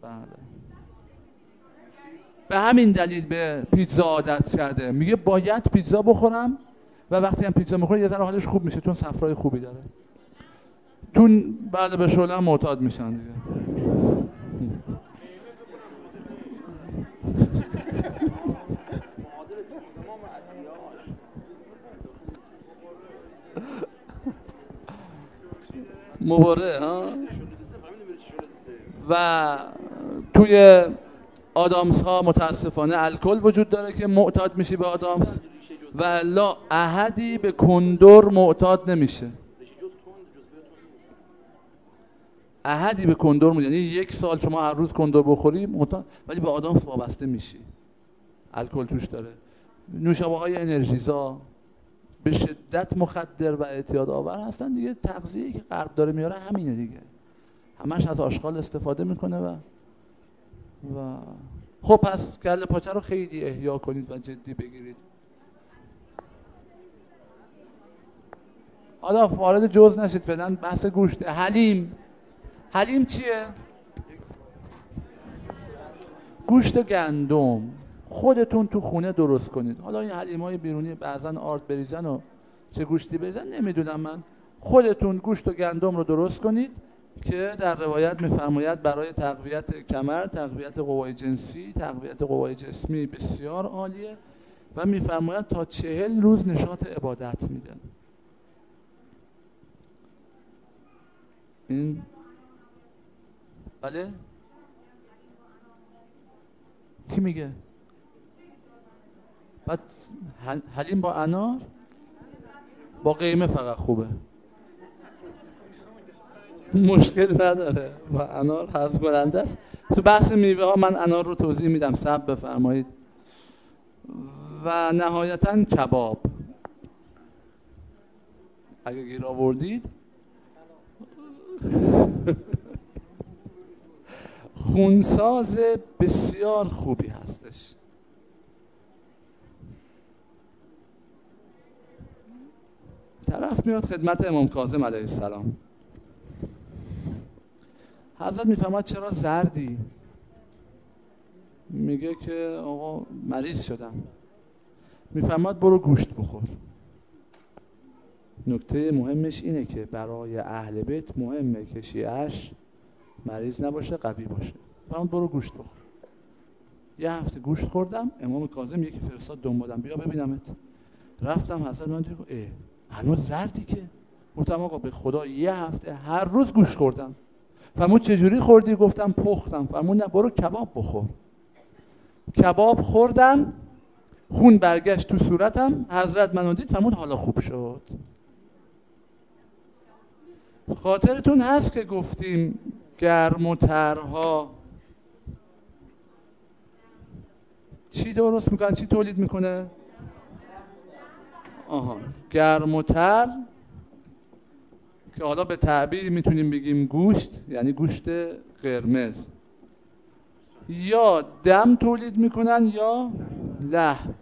[SPEAKER 1] به همین دلیل به پیتزا عادت کرده. میگه باید پیتزا بخورم و وقتی هم پیتزا میخوره یه ذره حالش خوب میشه چون صفرای خوبی داره. تون بعد به شعله هم معتاد میشن دیگه. مباره ها. و توی آدامس ها متاسفانه الکل وجود داره که معتاد میشی به آدامس، و الا احدی به کندر معتاد نمیشه. احدی به کندر، یعنی 1 سال شما هر روز کندر بخوری معتاد، ولی به آدامس وابسته میشی. الکل توش داره. نوشابه های انرژیزا به شدت مخدر و اعتیاد آور هستن دیگه. تغذیه‌ای که غرب داره میاره همینه دیگه، همش از آشغال استفاده میکنه و خب پس کله پاچه رو خیلی احیا کنید و جدی بگیرید. حالا وارد جزء نشید فعلا، بحث گوشته. حلیم چیه؟ گوشت گندم. خودتون تو خونه درست کنید. حالا این حلیم‌های بیرونی بعضن آرد بریزن و چه گوشتی بریزن نمیدونم من. خودتون گوشت و گندم رو درست کنید که در روایت می‌فرماید برای تقویت کمر، تقویت قوای جنسی، تقویت قوای جسمی بسیار عالیه و می‌فرماید تا 40 روز نشاط عبادت میده. این بله؟ کی میگه؟ بعد حلیم با انار؟ با قیمه فقط خوبه، مشکل نداره، با انار حذف کننده است. تو بحث میوه ها من انار رو توضیح میدم، صبر بفرمایید. و نهایتاً کباب، اگه گیر آوردید خونساز بسیار خوبی هستش. طرف میاد خدمت امام کاظم علیه السلام، حضرت میفهمد چرا زردی؟ میگه که آقا مریض شدم. میفهمد برو گوشت بخور. نکته مهمش اینه که برای اهل بیت مهمه که شیعه‌اش مریض نباشه، قوی باشه. میفهمد برو گوشت بخور. یه هفته گوشت خوردم، امام کاظم یکی فرستاد دنبالم بیا ببینمت. رفتم، حضرت من دیدم هنوز زردی که. گفتم آقا به خدا یه هفته هر روز گوشت خوردم. فرمود چجوری خوردی؟ گفتم پختم. فرمود نه برو کباب بخور. کباب خوردم، خون برگشت تو صورتم، حضرت منو دید فرمود حالا خوب شد. خاطرتون هست که گفتیم گرم و ترها چی درست میکنن، چی تولید میکنه؟ گرم و تر که حالا به تعبیر میتونیم بگیم گوشت، یعنی گوشت قرمز، یا دم تولید میکنن یا لحم.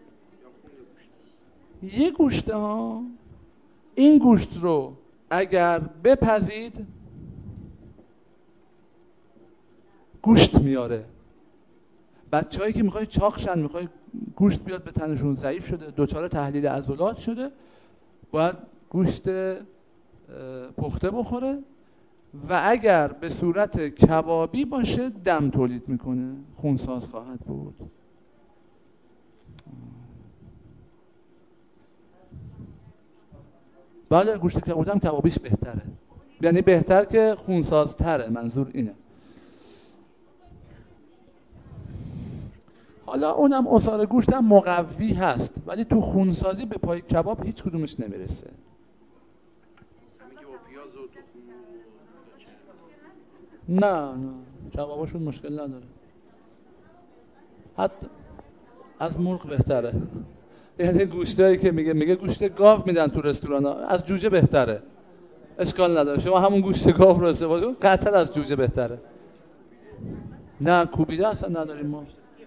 [SPEAKER 1] یه گوشته ها. این گوشت رو اگر بپزید گوشت میاره. بچه‌هایی که میخوای چاقشن، میخوای گوشت بیاد به تنشون، ضعیف شده، دچار تحلیل عضلات شده، باید گوشت پخته بخوره و اگر به صورت کبابی باشه دم تولید میکنه، خونساز خواهد بود. بله گوشت کبابیش بهتره، یعنی بهتر که خونسازتره، منظور اینه. حالا اونم عصاره گوشت هم مقوی هست، ولی تو خونسازی به پای کباب هیچ کدومش نمیرسه. نه کبابشون مشکل نداره، حتی از مرغ بهتره. یعنی گوشتایی که میگه گوشت گاو میدن تو رستوران ها، از جوجه بهتره، اشکال نداره. شما همون گوشت گاو رو استفاده کن، قطعا از جوجه بهتره. نه کوبیده اصلا نداریم ما،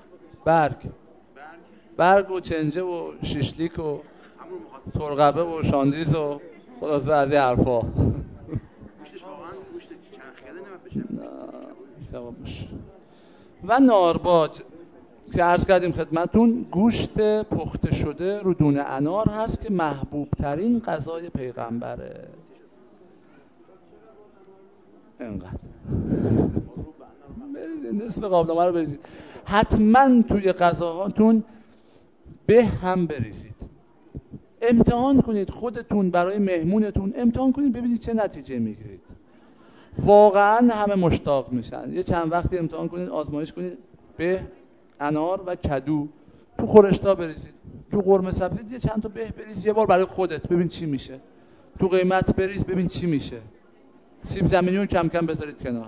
[SPEAKER 1] برگ و چنجه و شیشلیک و ترقبه و شاندیز و خلاصه از این حرفا.
[SPEAKER 3] گوشتش واقعا گوشت چرخیده نمید بشه.
[SPEAKER 1] و نارباج که عرض کردیم خدمتون، گوشت پخته شده رو دونه انار هست که محبوب ترین غذای پیغمبره. اینقدر بریزید نصف قابلمه رو بریزید. حتما توی غذاهاتون به هم بریزید. امتحان کنید خودتون برای مهمونتون، امتحان کنید ببینید چه نتیجه میگیرید. واقعا همه مشتاق میشن. یه چند وقتی امتحان کنید، آزمایش کنید، به انار و کدو تو خورشتا بریزید، تو قرمه سبزی یه چند تا به بریز، یه بار برای خودت ببین چی میشه، تو قیمت بریز ببین چی میشه. سیب زمینی رو کم کم بذارید کنار.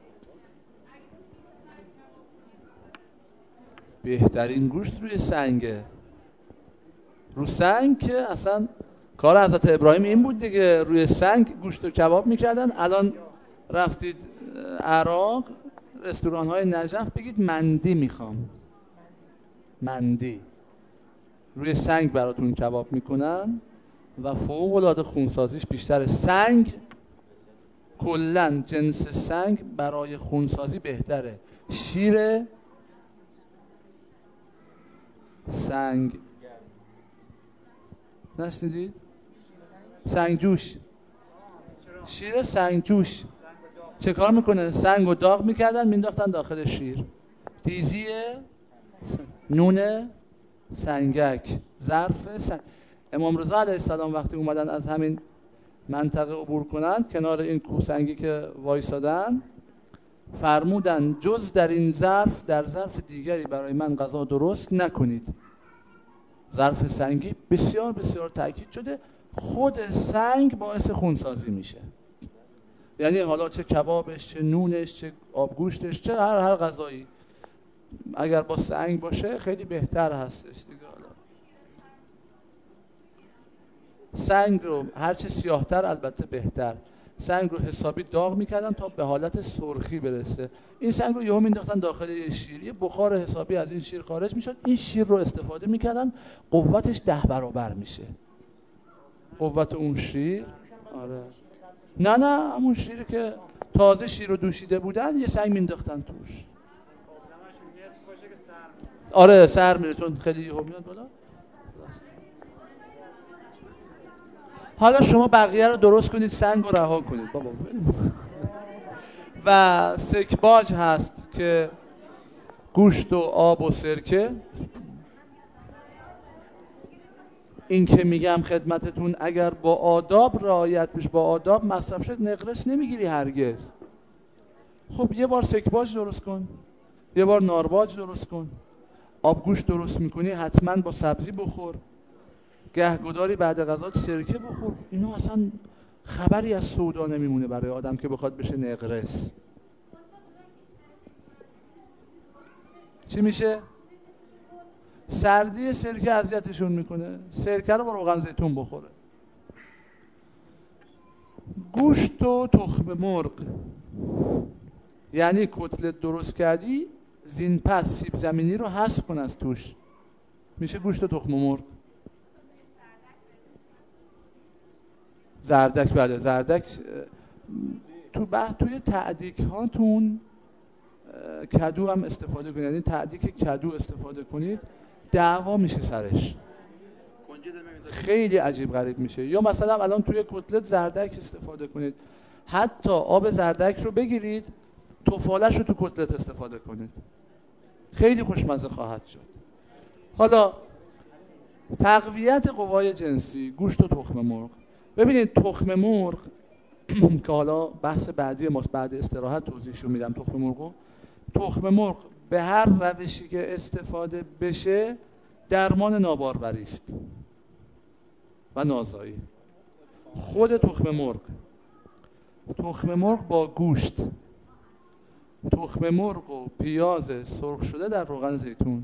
[SPEAKER 1] بهترین گوشت روی سنگه. رو سنگ که اصلا کار حضرت ابراهیم این بود دیگه، روی سنگ گوشت و کباب میکردن. الان رفتید عراق، رستوران های نجف، بگید مندی میخوام، مندی روی سنگ براتون کباب میکنن و فوق العاده خونسازیش بیشتره. سنگ کلن جنس سنگ برای خونسازی بهتره. شیر سنگ نشنیدید؟ سنگجوش، شیر سنگجوش چه کار میکنه؟ سنگو داغ میکردن مینداختن داخل شیر، دیزی نون سنگک، ظرف سنگ. امام رضا علیه السلام وقتی اومدن از همین منطقه عبور کنن، کنار این کوه سنگی که وایسادن، فرمودن جز در این ظرف در ظرف دیگری برای من غذا درست نکنید. ظرف سنگی بسیار بسیار تاکید شده، خود سنگ باعث خونسازی میشه. یعنی حالا چه کبابش، چه نونش، چه آبگوشتش، چه هر غذایی اگر با سنگ باشه خیلی بهتر هستش دیگه. حالا سنگ رو هرچه سیاه‌تر البته بهتر. سنگ رو حسابی داغ میکردن تا به حالت سرخی برسه. این سنگ رو یهو مینداختن داخل یه شیر، یه بخار حسابی از این شیر خارج میشد. این شیر رو استفاده میکردن، قوتش 10 برابر میشه قوت اون شیر. آره نه همون شیری که تازه شیر رو دوشیده بودن، یه سنگ مینداختن توش. آره سر میره چون خیلی یهو میاد بالا. حالا شما بقیه رو درست کنید، سنگ رو رها کنید بابا. و سکباج هست که گوشت و آب و سرکه. این که میگم خدمتتون اگر با آداب رعایت بشه، با آداب مصرف شد، نقرس نمیگیری هرگز. خب یه بار سکباج درست کن، یه بار نارباج درست کن. آبگوشت درست میکنی حتما با سبزی بخور، گهگداری بعد غذا سرکه بخور. اینو اصلا خبری از سودا نمیمونه برای آدم که بخواد بشه نقرس. چی میشه؟ سردی سرکه اذیتشون میکنه، سرکه رو با روغن زیتون بخوره. گوشت و تخم مرغ، یعنی کتلت درست کردی، زین پس سیب زمینی رو حذف کن از توش، میشه گوشت و تخم مرغ. زردک، بله زردک توی تعدیک هاتون کدو هم استفاده کنید، یعنی تعدیک کدو استفاده کنید، دعوا میشه سرش، خیلی عجیب غریب میشه. یا مثلا الان توی کتلت زردک استفاده کنید، حتی آب زردک رو بگیرید تفالش رو تو کتلت استفاده کنید، خیلی خوشمزه خواهد شد. حالا تقویت قوای جنسی، گوشت و تخم مرغ. ببینید تخم مرغ که حالا بحث بعدی ماست، بعد استراحت توضیحشو میدم. تخم مرغ به هر روشی که استفاده بشه درمان ناباروری است و نازایی. خود تخم مرغ با گوشت، تخم مرغ و پیاز سرخ شده در روغن زیتون،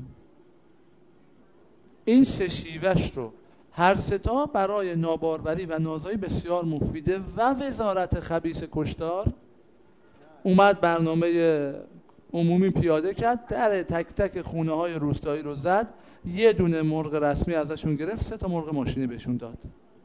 [SPEAKER 1] این سه شیوهش رو هر سه تا برای ناباروری و نازایی بسیار مفیده و وزارت خبیث کشتار اومد برنامه عمومی پیاده کرد، در تک تک خونه های روستایی رو زد، یه دونه مرغ رسمی ازشون گرفت، 3 تا مرغ ماشینی بهشون داد.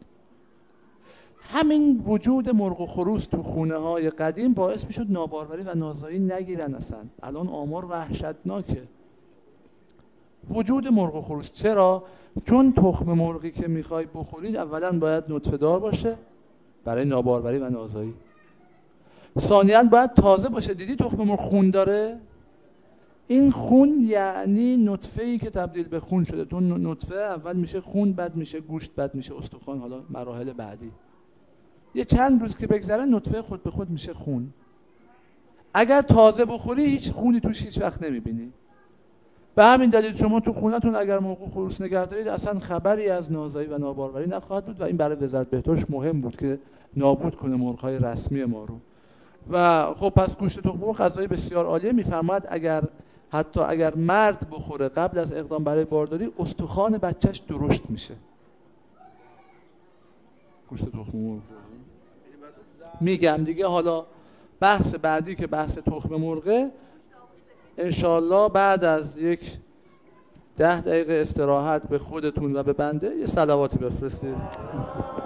[SPEAKER 1] همین وجود مرغ و خروس تو خونه های قدیم باعث میشد ناباروری و نازایی نگیرن اصلا. الان آمار وحشتناکه وجود مرغ و خروس. چرا؟ چون تخم مرغی که میخوای بخورید اولا باید نطفه دار باشه برای ناباروری و نازایی، ثانیاً باید تازه باشه. دیدی تخم مرغ خون داره؟ این خون یعنی نطفه‌ای که تبدیل به خون شده. تو نطفه اول میشه خون، بعد میشه گوشت، بعد میشه استخوان، حالا مراحل بعدی. یه چند روز که بگذره نطفه خود به خود میشه خون. اگر تازه بخوری هیچ خونی توش هیچ وقت نمیبینی. به همین دلیل شما تو خونتون اگر مرغ و خروس نگه دارید اصلا خبری از نازایی و ناباروری نخواهد بود و این برای وزارت بهداشت مهم بود که نابود کنه مرغ‌های رسمی ما رو. و خب پس گوشت تخم مرغ غذای بسیار عالیه. میفرماد اگر مرد بخوره قبل از اقدام برای بارداری استخوان بچهش درشت میشه. گوشت تخم مرغ میگم دیگه. حالا بحث بعدی که بحث تخم مرغه، انشالله بعد از 10 دقیقه استراحت به خودتون و به بنده یه صلواتی بفرستید.